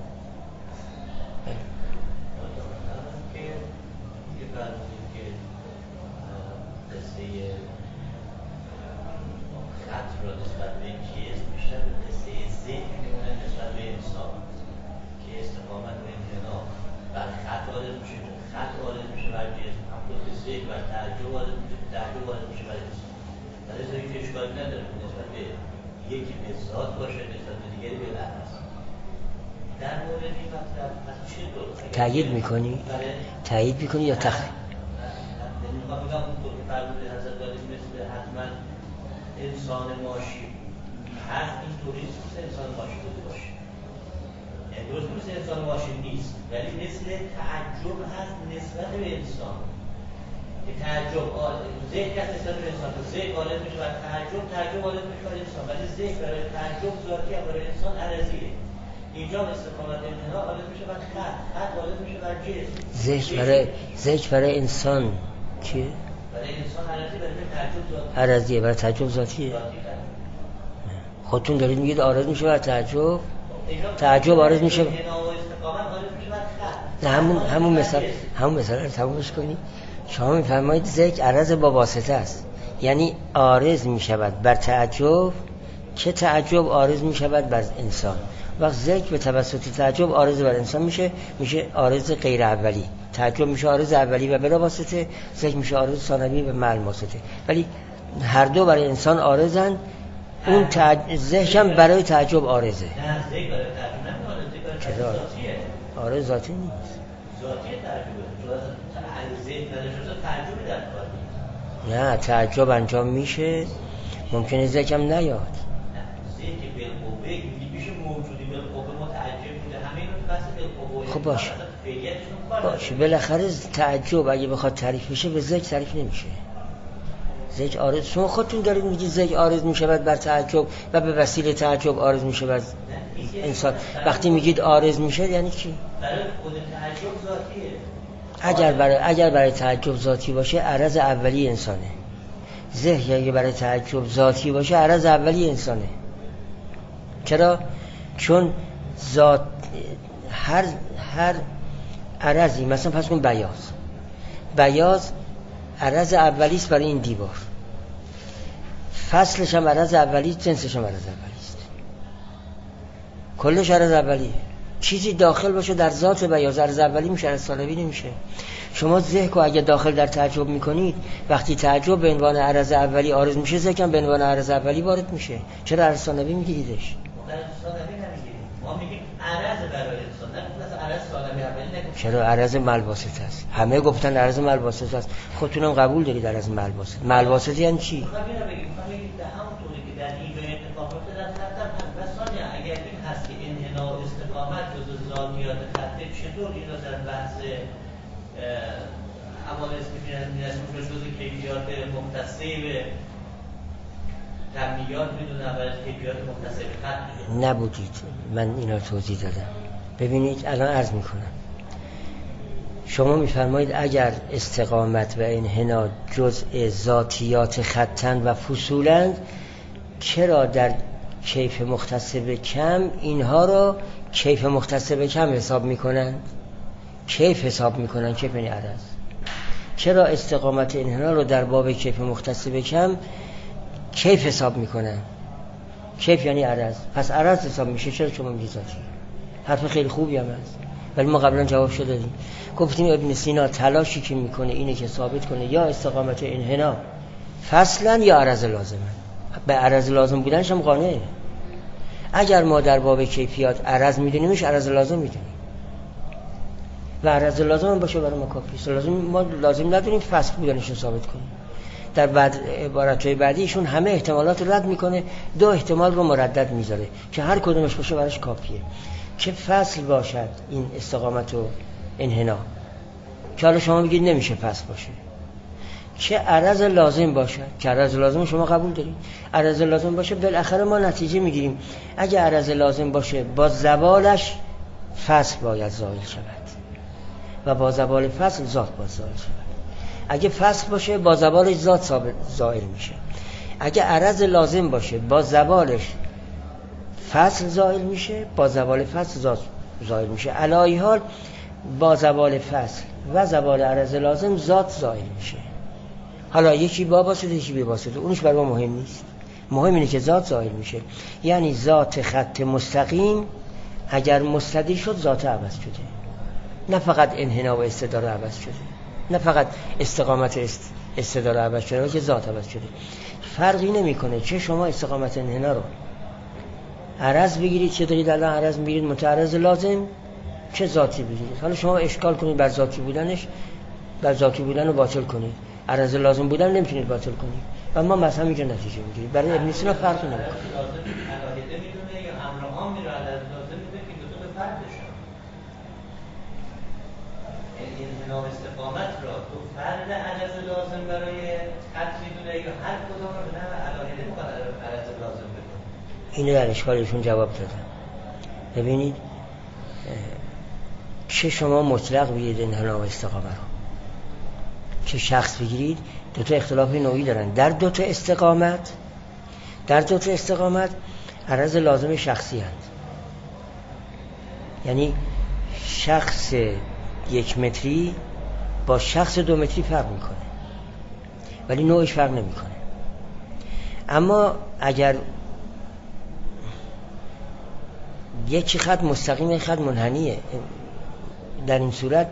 یکی به ذات باشه، نسبت به دیگری به لحظ. در مورد این مطلب از چه طور تأیید میکنی؟ تأیید میکنی یا تخ؟ نمیخوام بگم اونطور که فرموده حضرت دارید مثل حتما انسان ماشی هست، اینطوری نیست مثل انسان ماشی بوده باشه. درست مثل انسان ماشی نیست، ولی مثل تعجب هست نسبت به انسان. تعجب ذهن هست نسبت به انسان، ذهن غالب میشه بر تعجب غالب میشه بر انسان، ولی ذهن برای تعجب ذاتی هم برای انسان عرضیه. اینجا استقامت انحنا غالب میشه بر خط غالب میشه بر جسم. ذهن برای انسان چیه؟ برای انسان عرضی، برای تعجب ذاتی عرضیه، برای تعجب ذاتیه. خودتون دارید میگید عارض میشه بر تعجب عارض میشه انحنا و استقامت غالب میشه بر خط. نه همون مثال رو تمومش کنی. شما میفرمایید ذکر عرض با واسطه است، یعنی عارض میشود بر تعجب که تعجب عارض میشود بر انسان. وقت ذکر به توسط تعجب عارض بر انسان میشه عارض غیر اولی. تعجب میشه عارض اولی و بلا واسطه، ذکر میشه عارض ثانوی و مع واسطه. ولی هر دو برای انسان عارضن. اون ذکر هم برای تعجب عارضه. نه ذکر برای تعجب نه، ذکر برای ذاتیه. عارض ذاتی نیست. ذاتی تعجبه. نه تعجب انجام میشه، ممکنه ذکرم نیاد. ذکر بالقوه میشه موجودی بالقوه متعجب بوده، همه اینو تو بحث بالقوه. خب باشه بالاخره تعجب اگه بخواد تعریف بشه به ذکر تعریف نمیشه. ذکر عارض، شما خودتون دارید میگید ذکر عارض میشه بر تعجب و به وسیله تعجب عارض میشه بر انسان. وقتی میگید عارض میشه یعنی چی؟ برای خود تعجب ذاتیه. اگر برای تعجب ذاتی باشه عرض اولی انسانه. ذهن اگه برای تعجب ذاتی باشه عرض اولی انسانه. چرا؟ چون ذات هر عرضی، مثلا فرض کن بیاض عرض اولی است برای این دیوار، فصلش هم عرض اولی است، جنسش هم عرض اولی است، کلش عرض اولیه. چیزی داخل باشه در ذات بیاض عرض اولی میشه، عرض ثانوی نمیشه. شما ذهن رو اگه داخل در تعجب میکنید، وقتی تعجب به عنوان عرض اولی عارض میشه، ذهن به عنوان عرض اولی وارد میشه. چرا عرض ثانوی میگیریدش؟ عرض ثانوی نمیگیریم، ما میگیم عرض برای انسان، نه مثلا عرض چرا عرض ملباسط است. همه گفتن عرض ملباسط است، خودتونم قبول دارید عرض ملباسط. ملباسط یعنی چی؟ همونطوری که در اینجا اتفاقات در خط مثلا اگر این هست که انحناء و استقامت جزء ذاتیات خطه، چطور اینا در بحث حوادث می‌بینن جزء کیفیات مختصه به کمیات میدونن برای کیفیات مختصه به خط نبودید. من اینا توضیح دادم. ببینید الان عرض میکنم، شما میفرمایید اگر استقامت و انحناء جزء ذاتیات خطن و فصولند، چرا در کیف مختص به کم اینها رو کیف مختص به کم حساب میکنند؟ کیف حساب میکنن، کیف یعنی عرض. چرا استقامت انحناء رو در باب کیف مختص به کم کیف حساب میکنن؟ کیف یعنی عرض، پس عرض حساب میشه. چرا شما میگید ذاتی؟ حرف خیلی خوبی هم هست، ولی ما قبلا جواب شده دادیم. گفتیم ابن سینا تلاشی که میکنه اینه که ثابت کنه یا استقامت انحناء فصلا یا عرض لازمه. به عرض لازم بودنش هم قانعه. اگر ما در باب کیفیات عرض میدونیمش، عرض لازم میدونیم و عرض لازم هم باشه برای ما کافیه. ما لازم نداریم فصل بودنش رو ثابت کنیم. در بعد عبارتهای بعدیشون همه احتمالات رو رد میکنه، دو احتمال رو مردد میذاره که هر کدومش باشه براش کافیه. که فصل باشد این استقامت و انحناء، که حالا شما میگید نمیشه فصل باشه. که عرض لازم باشه، که عرض لازم شما قبول دارید. عرض لازم باشه بالاخره ما نتیجه میگیریم اگه عرض لازم باشه با زوالش فصل باید زائل شود و با زوال فصل ذات باید زائل شود. اگه فصل باشه با زوالش ذات زائل میشه. اگه عرض لازم باشه با زوالش فصل زائل میشه، با زوال فصل ذات زائل میشه. علی حال با زوال فصل و زوال عرض لازم ذات زائل میشه. حالا یکی با واسطه یکی بی واسطه، اونش برای ما مهم نیست. مهم اینه که ذات زائل میشه. یعنی ذات خط مستقیم اگر مستدیر شد ذات عوض شده، نه فقط انحناء و استداره عوض شده، نه فقط استقامت استداره عوض شده، بلکه ذات عوض شده. فرقی نمیکنه چه شما استقامت انحناء رو عرض بگیرید، چه دارید الان عرض میگیرید متعرض لازم، چه ذاتی بگیرید. حالا شما اشکال کنید بر ذاتی بودنش، بر ذاتی بودن رو باطل کنید، عرض لازم بودن نمیتونید باطل کنید و ما مثلا اینجا نتیجه میگیرید. برای ابن سینا فرقی نمیکنه. انحناء استقامت را تو فرد عرض لازم برای خط میدونه یا هر کدام رو نه علاهده میخواد عرض لازم بکنه؟ اینو در اشکالشون جواب دادم. ببینید چه شما مطلق بگیرید انحناء و استقامت رو، چه شخص بگیرید، دو تا اختلاف نوعی دارن. در دو تا استقامت عرض لازم شخصی هست. یعنی شخص 1 متری با شخص 2 متری فرق میکنه ولی نوعش فرق نمیکنه. اما اگر یک خط مستقیم یک خط منحنیه، در این صورت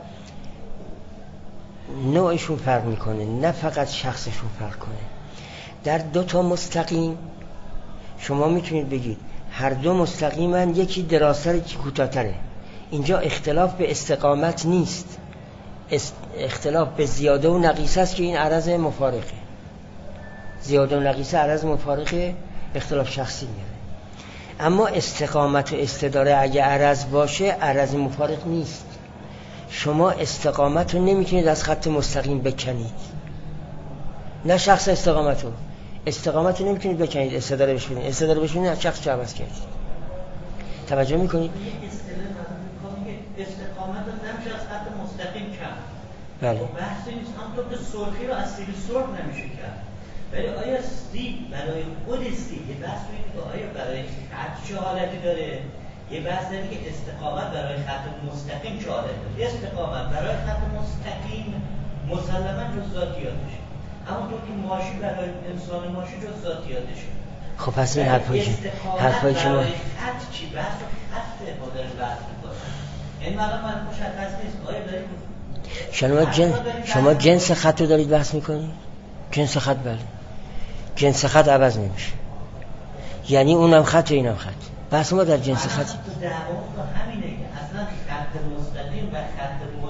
نوعشون فرق میکنه، نه فقط شخصشون فرق کنه. در 2 تا مستقیم شما میتونید بگید هر 2 مستقیمن، یکی درازتر یکی کوتاه‌تره. اینجا اختلاف به استقامت نیست، اختلاف به زیاده و نقیصه است که این عرض مفارقه. زیاده و نقیصه عرض مفارقه، اختلاف شخصی میاره. اما استقامت و استداره اگه عرض باشه عرض مفارق نیست. شما استقامت رو نمیتونید از خط مستقیم بکنید، نه شخص استقامت رو نمیتونید بکنید استداره بشونید از شخص چه عوض کردید. توجه میکنید؟ استقامت رو نمیشه از خط مستقیم کرد. بله. بحث نیست، همونطور که سرخی رو از سیب سرخ نمیشه کرد. ولی آیا سیب برای خود سیب یه بحث میگه که آیا برای خط چه حالتی داره؟ یه بحث داره که استقامت برای خط مستقیم چه حالتی داره؟ استقامت برای خط مستقیم مسلماً جز ذاتیاتشه، همونطور که ماشی برای انسان ماشی جز ذاتیاتشه. خب پس این حرفایی که ما خط چی بحث رو خط مدرن بحث میکنه. این مقام من مشخص نیست. آیا دارید شما جنس خط رو دارید بحث میکنید؟ جنس خط بله. جنس خط عوض نمیشه، یعنی اونم خط و اینم خط. بحث ما در جنس خط دعوا همینه که اصلا خط مستقیم و خط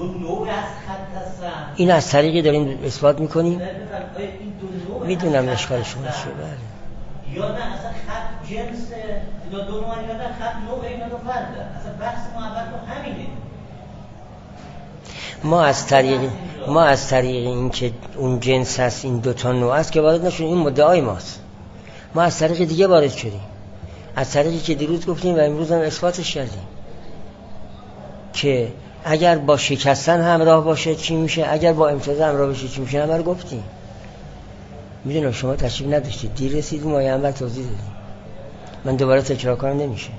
نوع از خط هستن. این از طریقی داریم اثبات میکنیم. این دو نوع میدونم اشکال شما چیه. یا نه اصلا خط جنس اینا دو نوع، یا نه خط نوع اینا دو فرده. اصلا بحث ما اول تو همینه. ما از طریق این که اون جنس هست این دوتا نوع است که وارد نشون، این مدعای ماست. ما از طریق دیگه وارد شدیم، از طریقی که دیروز گفتیم و امروز هم اثباتش کردیم که اگر با شکستن همراه باشه چی میشه، اگر با امتداد همراه باشه چی میشه. همه رو گفتیم. میدونم شما تشریف نداشتید، دیر رسیدیم و هم توضیح دادیم. من دوباره تکرار کنم نمیشه.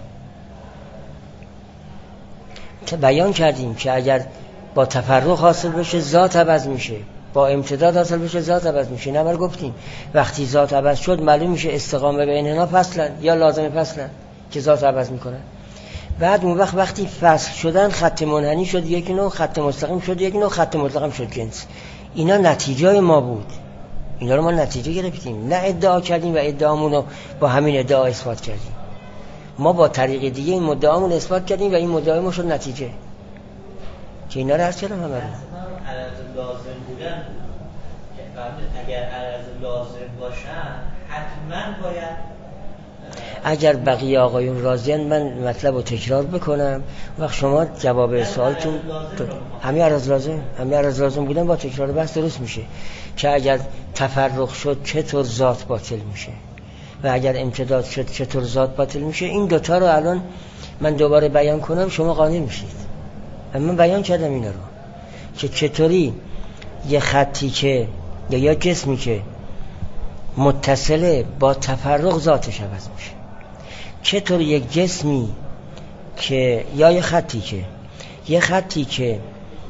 بیان کردیم که اگر با تفرق حاصل بشه ذات عوض میشه، با امتداد حاصل بشه ذات عوض میشه. نه گفتیم وقتی ذات عوض شد معلوم میشه استقامه به انحنا فصلن یا لازم فصلن که ذات عوض میکنن. بعد اون وقتی فصل شدن خط منحنی شد یک نوع، خط مستقیم شد یک نوع، خط مطلقم شد جنس. اینا نتیجه ما بود، اینا رو ما نتیجه گرفتیم، نه ادعا کردیم و ادعامون رو با همین ادعا اثبات کردیم. ما با طریق دیگه این مدعامون اثبات کردیم و این مدعای ما شد نتیجه که اینا رو عرض کردم. همه رو عرض لازم بودن که اگر عرض لازم باشن حتما باید، اگر بقیه آقایون راضیان من مطلب رو تکرار بکنم وقت شما جواب سوالتون همین عرض لازم بودن با تکرار بحث درست میشه که اگر تفرق شد چطور ذات باطل میشه و اگر امتداد شد چطور ذات باطل میشه. این دوتا رو الان من دوباره بیان کنم شما قانع میشید. من بیان کردم اینا رو که چطوری یه خطی که یا جسمی که متصله با تفرق ذاتش عوض میشه، چطور یک جسمی که یا یه خطی که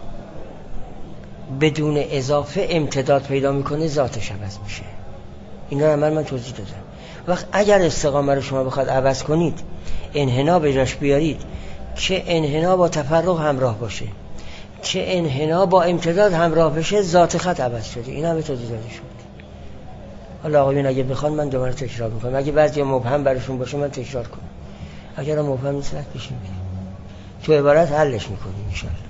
بدون اضافه امتداد پیدا میکنه ذاتش عوض میشه. اینا رو من توضیح دادم. وقت اگر استقامه رو شما بخواد عوض کنید، انحنا به جاش بیارید، چه انحنا با تفرق همراه باشه چه انحنا با امتداد همراه بشه، ذات خط عوض شده. اینا به توضیح داده شد. حالا آقایون اگه بخوان من دوباره تکرار میکنم، اگه بعضی مبهم براشون باشه من تکرار کنم، اگر مبهم نیست رد بشیم تو عبارت حلش میکنیم ان شاء الله.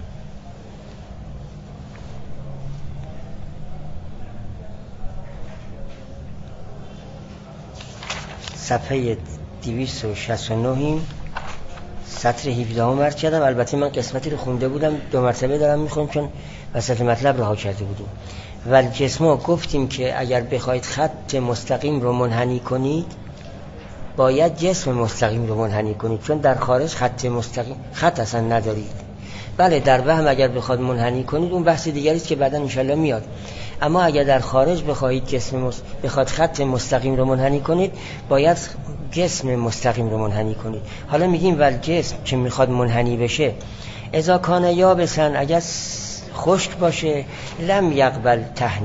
صفحه 269 سطر 17 عرض کردم. البته من قسمتی رو خونده بودم، 2 مرتبه دارم میخونم چون وسط مطلب رها کرده بودیم. ولی جسمو گفتیم که اگر بخواید خط مستقیم رو منحنی کنید باید جسم مستقیم رو منحنی کنید، چون در خارج خط اصلا ندارید. بله در وهم اگر بخواد منحنی کنید اون بحث دیگری است که بعدا انشالله میاد، اما اگر در خارج بخواید بخواد خط مستقیم رو منحنی کنید باید جسم مستقیم رو منحنی کنید. حالا میگیم ول جسم که میخواد منحنی بشه اذا کان یابسن، اگر خشک باشه لم یقبل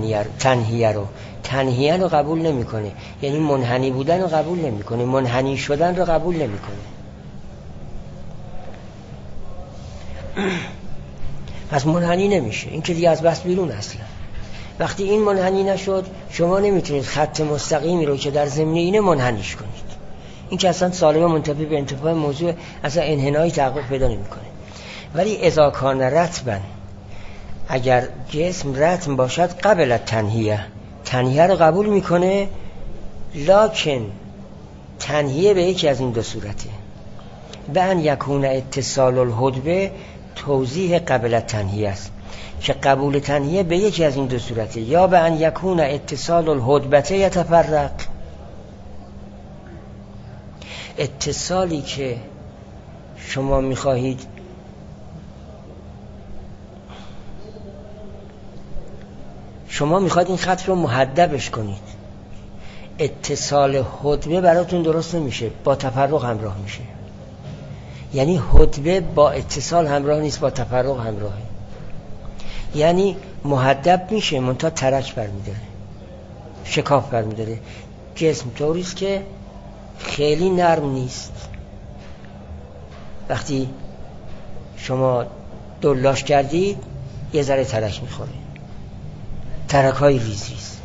تنحیه رو قبول نمیکنه، یعنی منحنی بودن رو قبول نمیکنه، منحنی شدن رو قبول نمیکنه. پس منحنی نمیشه، این که دیگه از بحث بیرون اصلا. وقتی این منحنی نشد شما نمیتونید خط مستقیمی رو که در ضمن اینه منحنیش کنید. این که اصلا سالم منتفی به انتفاع موضوع اصلا انحنایی تحقق پیدا نمیکنه. ولی اذا کان رطبا، اگر جسم رطب باشد قبل تنحیه رو قبول میکنه، لکن تنحیه به یکی از این دو صورته. به ان یکون اتصال الحدبه توضیح قبل تنحیه است که قبول تنحیه به یکی از این دو صورته، یا به ان یکون اتصال الحدبته یتفرق، اتصالی که شما میخواهید این خط رو محدبش کنید، اتصال حدبه براتون درست نمیشه، با تفرق همراه میشه. یعنی حدبه با اتصال همراه نیست، با تفرق همراهه. یعنی محدب میشه منتها ترک برمیداره، شکاف برمیداره. جسم طوریست که خیلی نرم نیست، وقتی شما دلاش کردید یه ذره ترک میخوره، ترک های ریز ریز.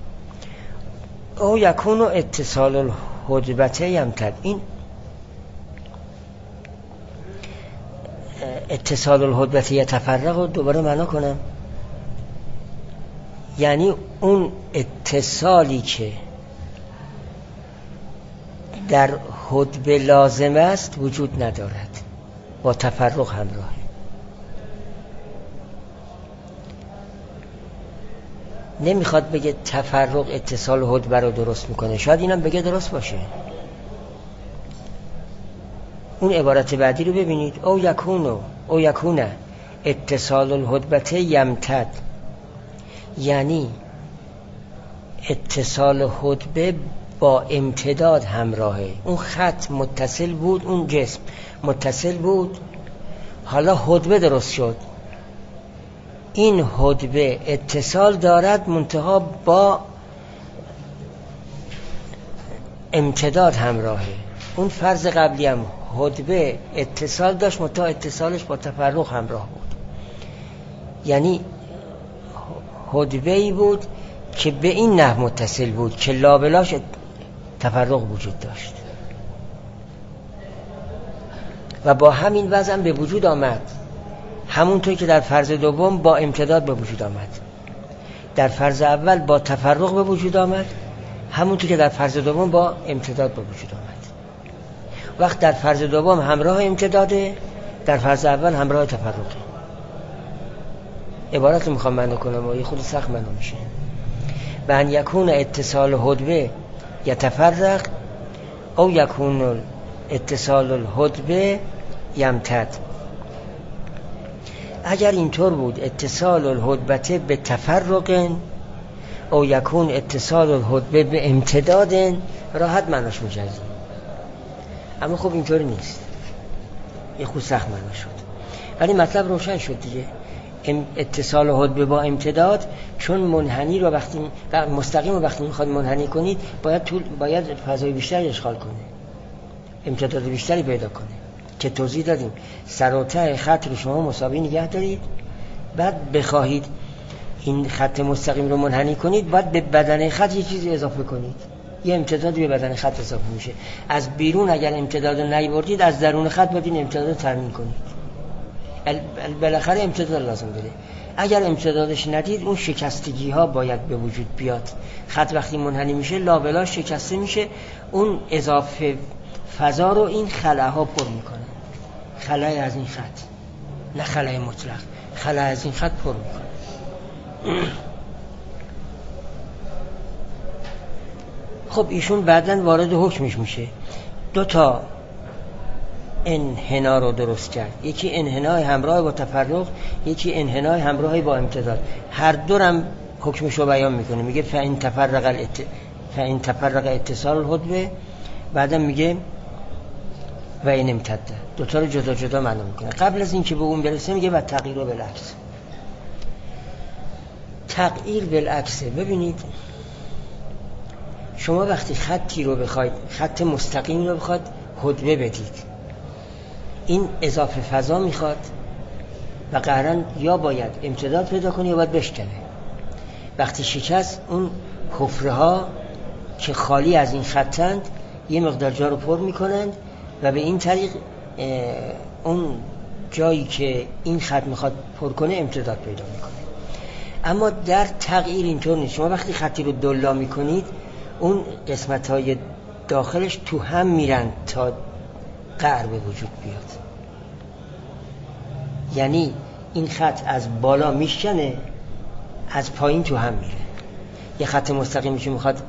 او یکونو اتصال الحدبته یمتد، این اتصال الحدبه یتفرق رو دوباره معنا کنم. یعنی اون اتصالی که در حدبه لازم است وجود ندارد، با تفرق همراه. نمیخواد بگه تفرق اتصال حدبه رو درست میکنه، شاید اینم بگه درست باشه. اون عبارت بعدی رو ببینید، او یکون اتصال الحدبه یمتد، یعنی اتصال حدبه با امتداد همراهه. اون خط متصل بود، اون جسم متصل بود، حالا حدبه درست شد. این حدبه اتصال دارد منتها با امتداد همراهه. اون فرض قبلی هم حدبه اتصال داشت منتها اتصالش با تفرق همراه بود. یعنی حدبه‌ای بود که به این نحو متصل بود که لابلاش تفرق وجود داشت و با همین وضع به وجود آمد، همونطور که در فرض دوم با امتداد به وجود آمد. در فرض اول با تفرق به وجود آمد، همونطور که در فرض دوم با امتداد به وجود آمد. وقت در فرض دوم همراه امتداده، در فرض اول همراه تفرقه. عبارت رو میخوام معنی کنم و یه خود سخت معنی میشه. و ان یکون اتصال حدبه یتفرق او یکون اتصال الحدبه یمتد. اگر اینطور بود اتصال الحدبه به تفرق او یکون اتصال الحدبه به امتداد، راحت معناش می‌جزیم. اما خب اینطور نیست، یه خود سخت معنا شد، ولی مطلب روشن شد دیگه. اتصال حدبه با امتداد، چون منحنی رو وقتی مستقیم رو وقتی میخواد منحنی کنید باید فضای بیشتری اشغال کنه، امتداد بیشتری پیدا کنه که توضیح دادیم. سر و ته خط رو شما مساوی نگه دارید، بعد بخواهید این خط مستقیم رو منحنی کنید باید به بدن خط یه چیزی اضافه کنید، یه امتدادی به بدن خط اضافه میشه. از بیرون اگر امتداد رو نیاوردید، از درون خط باید این امتداد رو ترمیم کنید. بالاخره امتداد لازم داره. اگر امتدادش ندید اون شکستگی ها باید به وجود بیاد. خط وقتی منحنی میشه لابلا شکسته میشه، اون اضافه فضا رو این خلاها پر میکنه. خلای از این خط، نه خلای مطلق، خلای از این خط پر میکنه. خب ایشون بعداً وارد حکمش میشه. 2 تا انحنا رو درست کرد، یکی انحنای همراه با تفرق، یکی انحنای همراه با امتداد. هر دورم حکمش رو بیان میکنه. میگه فإن تفرق اتصال الحدبه، بعدا میگه و این امتده. 2 تا رو جدا جدا معلوم میکنه. قبل از این که به اون برسه میگه و تغییر رو بالعکس. تغییر بالعکسه. ببینید شما وقتی خطی رو بخواید، خط مستقیم رو بخواید حدبه بدید، این اضافه فضا میخواد و قهرن یا باید امتداد پیدا کنه یا باید بشکنه. وقتی شکست، اون حفره ها که خالی از این خطند یه مقدار جا رو پر میکنند و به این طریق اون جایی که این خط میخواد پر کنه امتداد پیدا میکنه. اما در تغییر اینطور نیست. شما وقتی خطی رو دلا میکنید اون قسمت های داخلش تو هم میرن تا قعر به وجود بیاد. یعنی این خط از بالا میشکنه، از پایین تو هم میره. یه خط مستقیمی که میخواد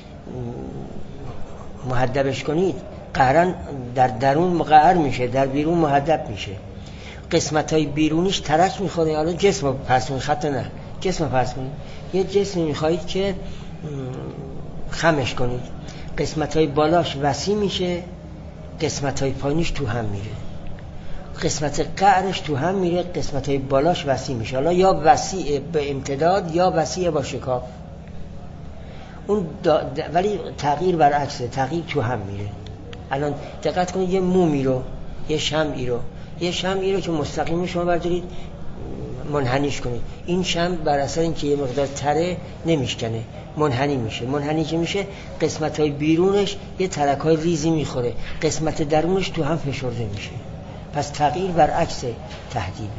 محدبش کنید، قهرن در درون مقعر میشه، در بیرون محدب میشه. قسمت های بیرونیش ترک میخوره. حالا جسم رو پرس کنید، خط نه، جسم رو پرس کنید. یه جسمی میخواهید که خمش کنید، قسمت های بالاش وسیع میشه، قسمت های پایینش تو هم میره. قسمت قعرش تو هم میره، قسمت های بالاش وسیع میشه. حالا یا وسیع به امتداد یا وسیع با شکاف. اون ولی تغییر برعکسه، تغییر تو هم میره. الان دقت کنید یه مومی رو، یه شمعی رو که مستقیم شما بردارید منحنیش کنید، این شمع بر اثر اینکه یه مقدار تره نمیشکنه، منحنی میشه. منحنی که میشه قسمت های بیرونش یه ترک های ریزی میخوره، قسمت درونش تو هم فشرده میشه. پس تغییر برعکس تهذیبه.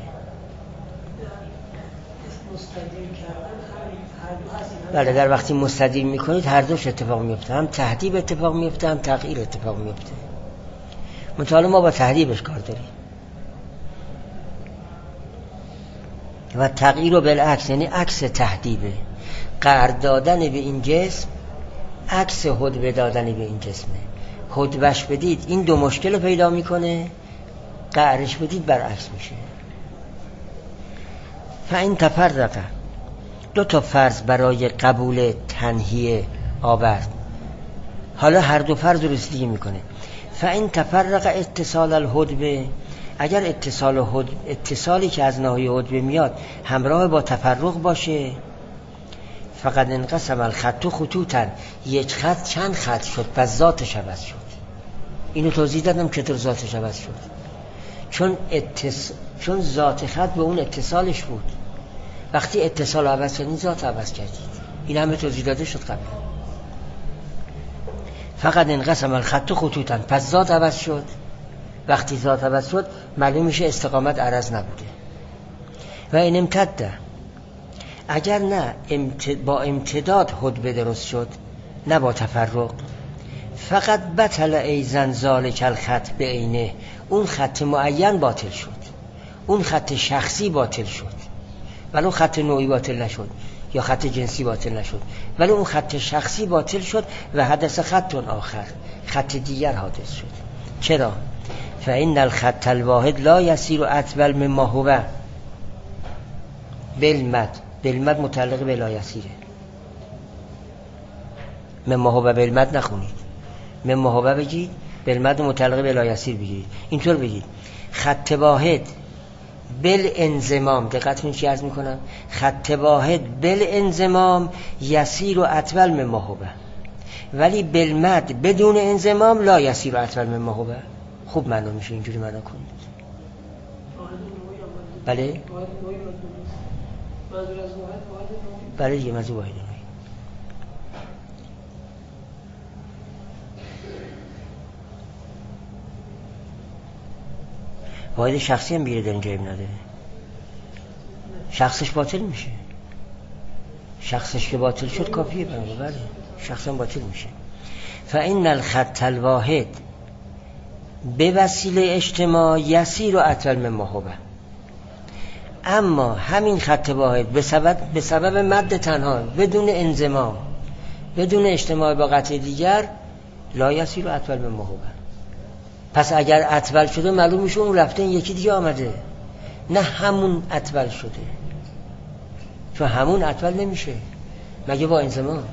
بله، در وقتی مستدیر میکنید هر دوش اتفاق میفته، هم تهذیب اتفاق میفته هم تغییر اتفاق میفته. مطالعه ما با تهذیبش کار داریم و تغییر رو بالعکس، یعنی عکس تهذیبه. قرار دادن به این جسم عکس حدبه دادن به این جسمه. حدبش بدید این دو مشکل رو پیدا میکنه، قرارش بدید برعکس میشه. فإن تفرق، دو تا فرض برای قبول تنهیه آورد، حالا هر دو فرض رو رسیدگی میکنه. فإن تفرق اتصال الحدبه، اگر اتصالی که از ناحیه حدبه میاد همراه با تفرق باشه، فقط انقسم الخط خطوطا، یک خط چند خط شد، پس ذاتش عوض شد. اینو توضیح دادم چطور ذاتش عوض شد. چون ذات خط به اون اتصالش بود. وقتی اتصال عوض شد ذات عوض کردید. این همه توضیح داده شد قبل. فقط انقسم الخط خطوطا، پس ذات عوض شد. وقتی ذات عوض شد معلوم میشه استقامت عرض نبوده. و این امتده، اگر نه با امتداد حدبه درست شد نه با تفرق، فقط بطل ایزن ذالک الخط به عینه، اون خط معین باطل شد، اون خط شخصی باطل شد، ولی اون خط نوعی باطل نشد یا خط جنسی باطل نشد، ولی اون خط شخصی باطل شد و حدث خط آخر، خط دیگر حادث شد. چرا؟ فإن الخط الواحد لا يسير اطول مما هو بالمد. بالمد متعلق به لا یسیره. مما هو بالمد نخونید، مما هو بگید، بالمد متعلق به لا یسیر بگید. اینطور بگید خط واحد بالانضمام، دقت کنید چی عرض میکنم، خط واحد بالانضمام یسیر و اطول مما هو، ولی بالمد بدون انضمام لا یسیر و اطول مما هو. خوب معلوم میشه اینجوری معنا کنید. بله بله دیگه، مزو واحد نوعی. واحد شخصی هم بیره در اینجا عیب نداره، شخصش باطل میشه، شخصش که باطل شد کافیه. بله شخص هم باطل میشه. فإن الخط الواحد به وسیله اجتماع یسیر و اطول مما هو، اما همین خط واحد به سبب مد تنها بدون انضمام بدون اجتماع با قطع دیگر لا یسیر و اطول مما هو. پس اگر اطول شده معلوم میشه اون رفته این یکی دیگه آمده، نه همون اطول شده، چون همون اطول نمیشه مگه با انضمام.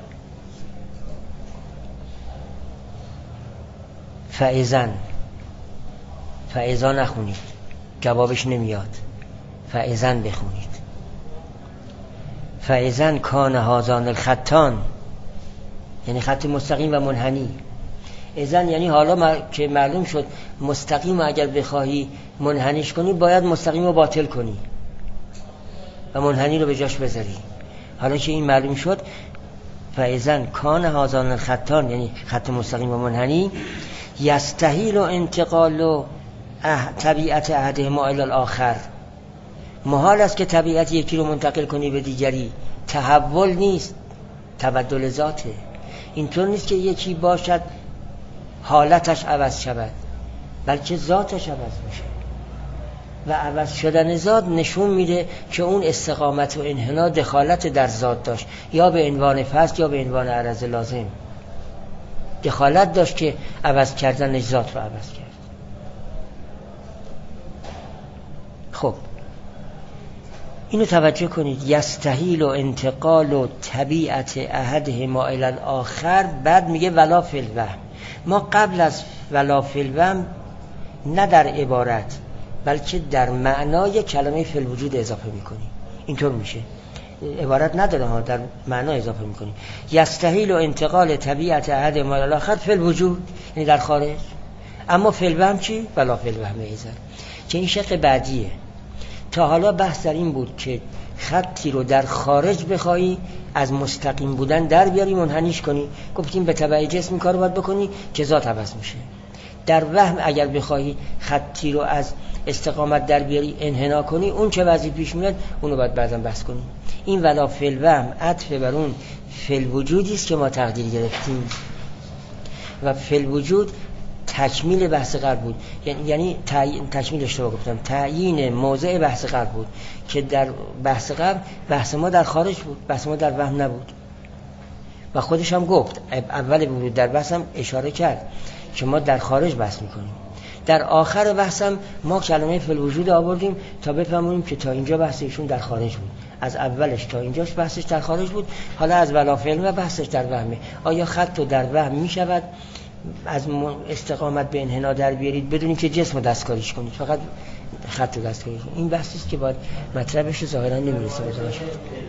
فاذا نخونید، جوابش نمیاد، فاذا بخونید. فاذا کان هذان الخطان، یعنی خط مستقیم و منحنی. اذن یعنی حالا که معلوم شد مستقیم اگر بخواهی منحنیش کنی باید مستقیم رو باطل کنی و منحنی رو به جاش بذاری. حالا که این معلوم شد، فاذا کان هذان الخطان، یعنی خط مستقیم و منحنی، یستحیل و انتقال و طبیعت احدهما الی الاخر، محال است که طبیعت یکی رو منتقل کنی به دیگری. تحول نیست، تبدل ذاته. اینطور نیست که یکی باشد حالتش عوض شود، بلکه ذاتش عوض میشه و عوض شدن ذات نشون میده که اون استقامت و انحنا دخالت در ذات داشت، یا به عنوان فصل یا به عنوان عرض لازم دخالت داشت که عوض کردن ذات رو عوض کرد. خب اینو توجه کنید، یستحیل و انتقال و طبیعت احدهما الی الاخر. بعد میگه ولا فی الوهم. ما قبل از ولا فی الوهم نه در عبارت بلکه در معنای کلمه فی الوجود اضافه میکنیم. اینطور میشه، عبارت نداره ها، در معنا اضافه میکنیم. یستحیل و انتقال طبیعت احدهما الی الاخر فی الوجود، یعنی در خارج. اما فی الوهم چی؟ ولا فی الوهم ایضا، که این شق بعدیه. تا حالا بحث در این بود که خطی رو در خارج بخوایی از مستقیم بودن در بیاری منحنیش کنی. گفتیم به تبع جسم کارو باید بکنی که ذات عوض میشه. در وهم اگر بخواهی خطی رو از استقامت در بیاری انحنا کنی، اون چه وضعی پیش میاد اونو باید بعداً بحث کنیم. این ولا فی الوهم عطف بر اون فی الوجودی است که ما تقدیر گرفتیم و فی الوجود تکمیل بحث قبل بود، یعنی تکمیل اشتباه گفتم، تعیین موضع بحث قبل بود که در بحث قبل بحث ما در خارج بود، بحث ما در وهم نبود و خودش هم گفت اول بود در بحث هم اشاره کرد که ما در خارج بحث میکنیم. در آخر بحث هم ما کلمه فی الوجود آوردیم تا بفهمونیم که تا اینجا بحث ایشون در خارج بود، از اولش تا اینجاش بحثش در خارج بود، حالا از ولا فی الوهم بحثش در وهمه. آیا خط رو در وهم میشود از استقامت به انحنا در بیارید بدون که جسم رو دستکاریش کنید، فقط خط رو دستکاریش کنید؟ این بحثی است که باید مطلبش ظاهرا نمیرسه بهش.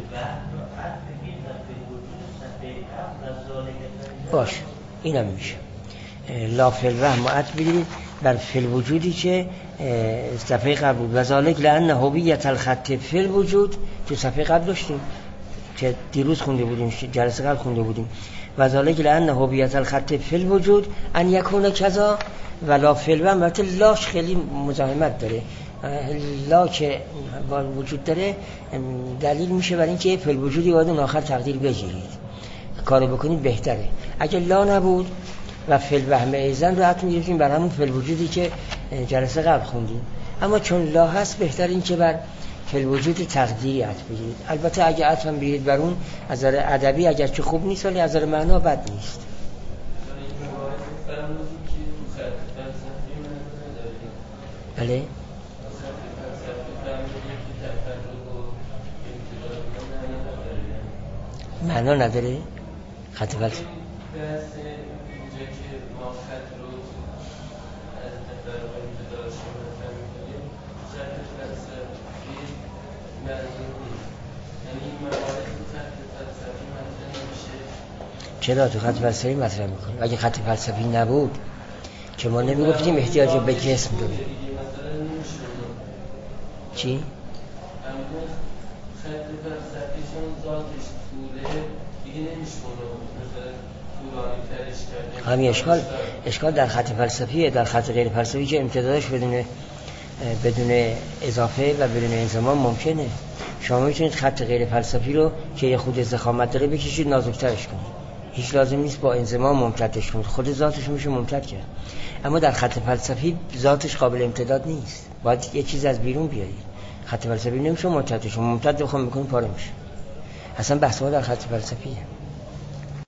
باش اینم میشه لا فی الوهم عطف بگیرید بر فی الوجودی که صفحه قبل بود. و ذالک لأن هویت الخط فی الوجود تو صفحه قبل داشتیم که دیروز خونده بودیم، جلسه قبل خونده بودیم. و ذالک لأن هویت الخط فی الوجود ان یکون کذا و لا فی الوهم. البته لاش خیلی مزاحمت داره، لا که وجود داره دلیل میشه برای اینکه فی الوجودی باید اون آخر تقدیر بگیرید، کارو بکنید بهتره. اگه لا نبود و فی الوهم ایزن رو حتم میگیریم بر همون فی الوجودی که جلسه قبل خوندیم، اما چون لا هست بهتر این که بر فی الوجود تقدیری عطف بگیرید. البته اگه عطف هم بگیرید بر اون از نظر ادبی اگر چه خوب نیست ولی از نظر معنا بد نیست. بله معنا نداره خط فلسفی. چرا تو خط فلسفی مطرح میکنه؟ اگه خط فلسفی نبود که ما نمیگفتیم احتیاج به جسم داریم. چی؟ خط فلسفی چون ذاتش طوله دیگه نمیشونه همین اشکال در خط فلسفیه. در خط غیر فلسفی که امتدادش بدون اضافه و بدون انضمام ممکنه. شما میتونید خط غیر فلسفی رو که یه خود ضخامت داره بکشید نازکترش کنید، هیچ لازم نیست با انضمام ممتدش کنید، خود ذاتش میشه ممتد کرد. اما در خط فلسفی ذاتش قابل امتداد نیست، باید یه چیز از بیرون بیارید. خط فلسفی نمیشه ممتدش، ممتد بخوام بکنید پاره میشه. اصلا بحث ما در خط فلسفیه.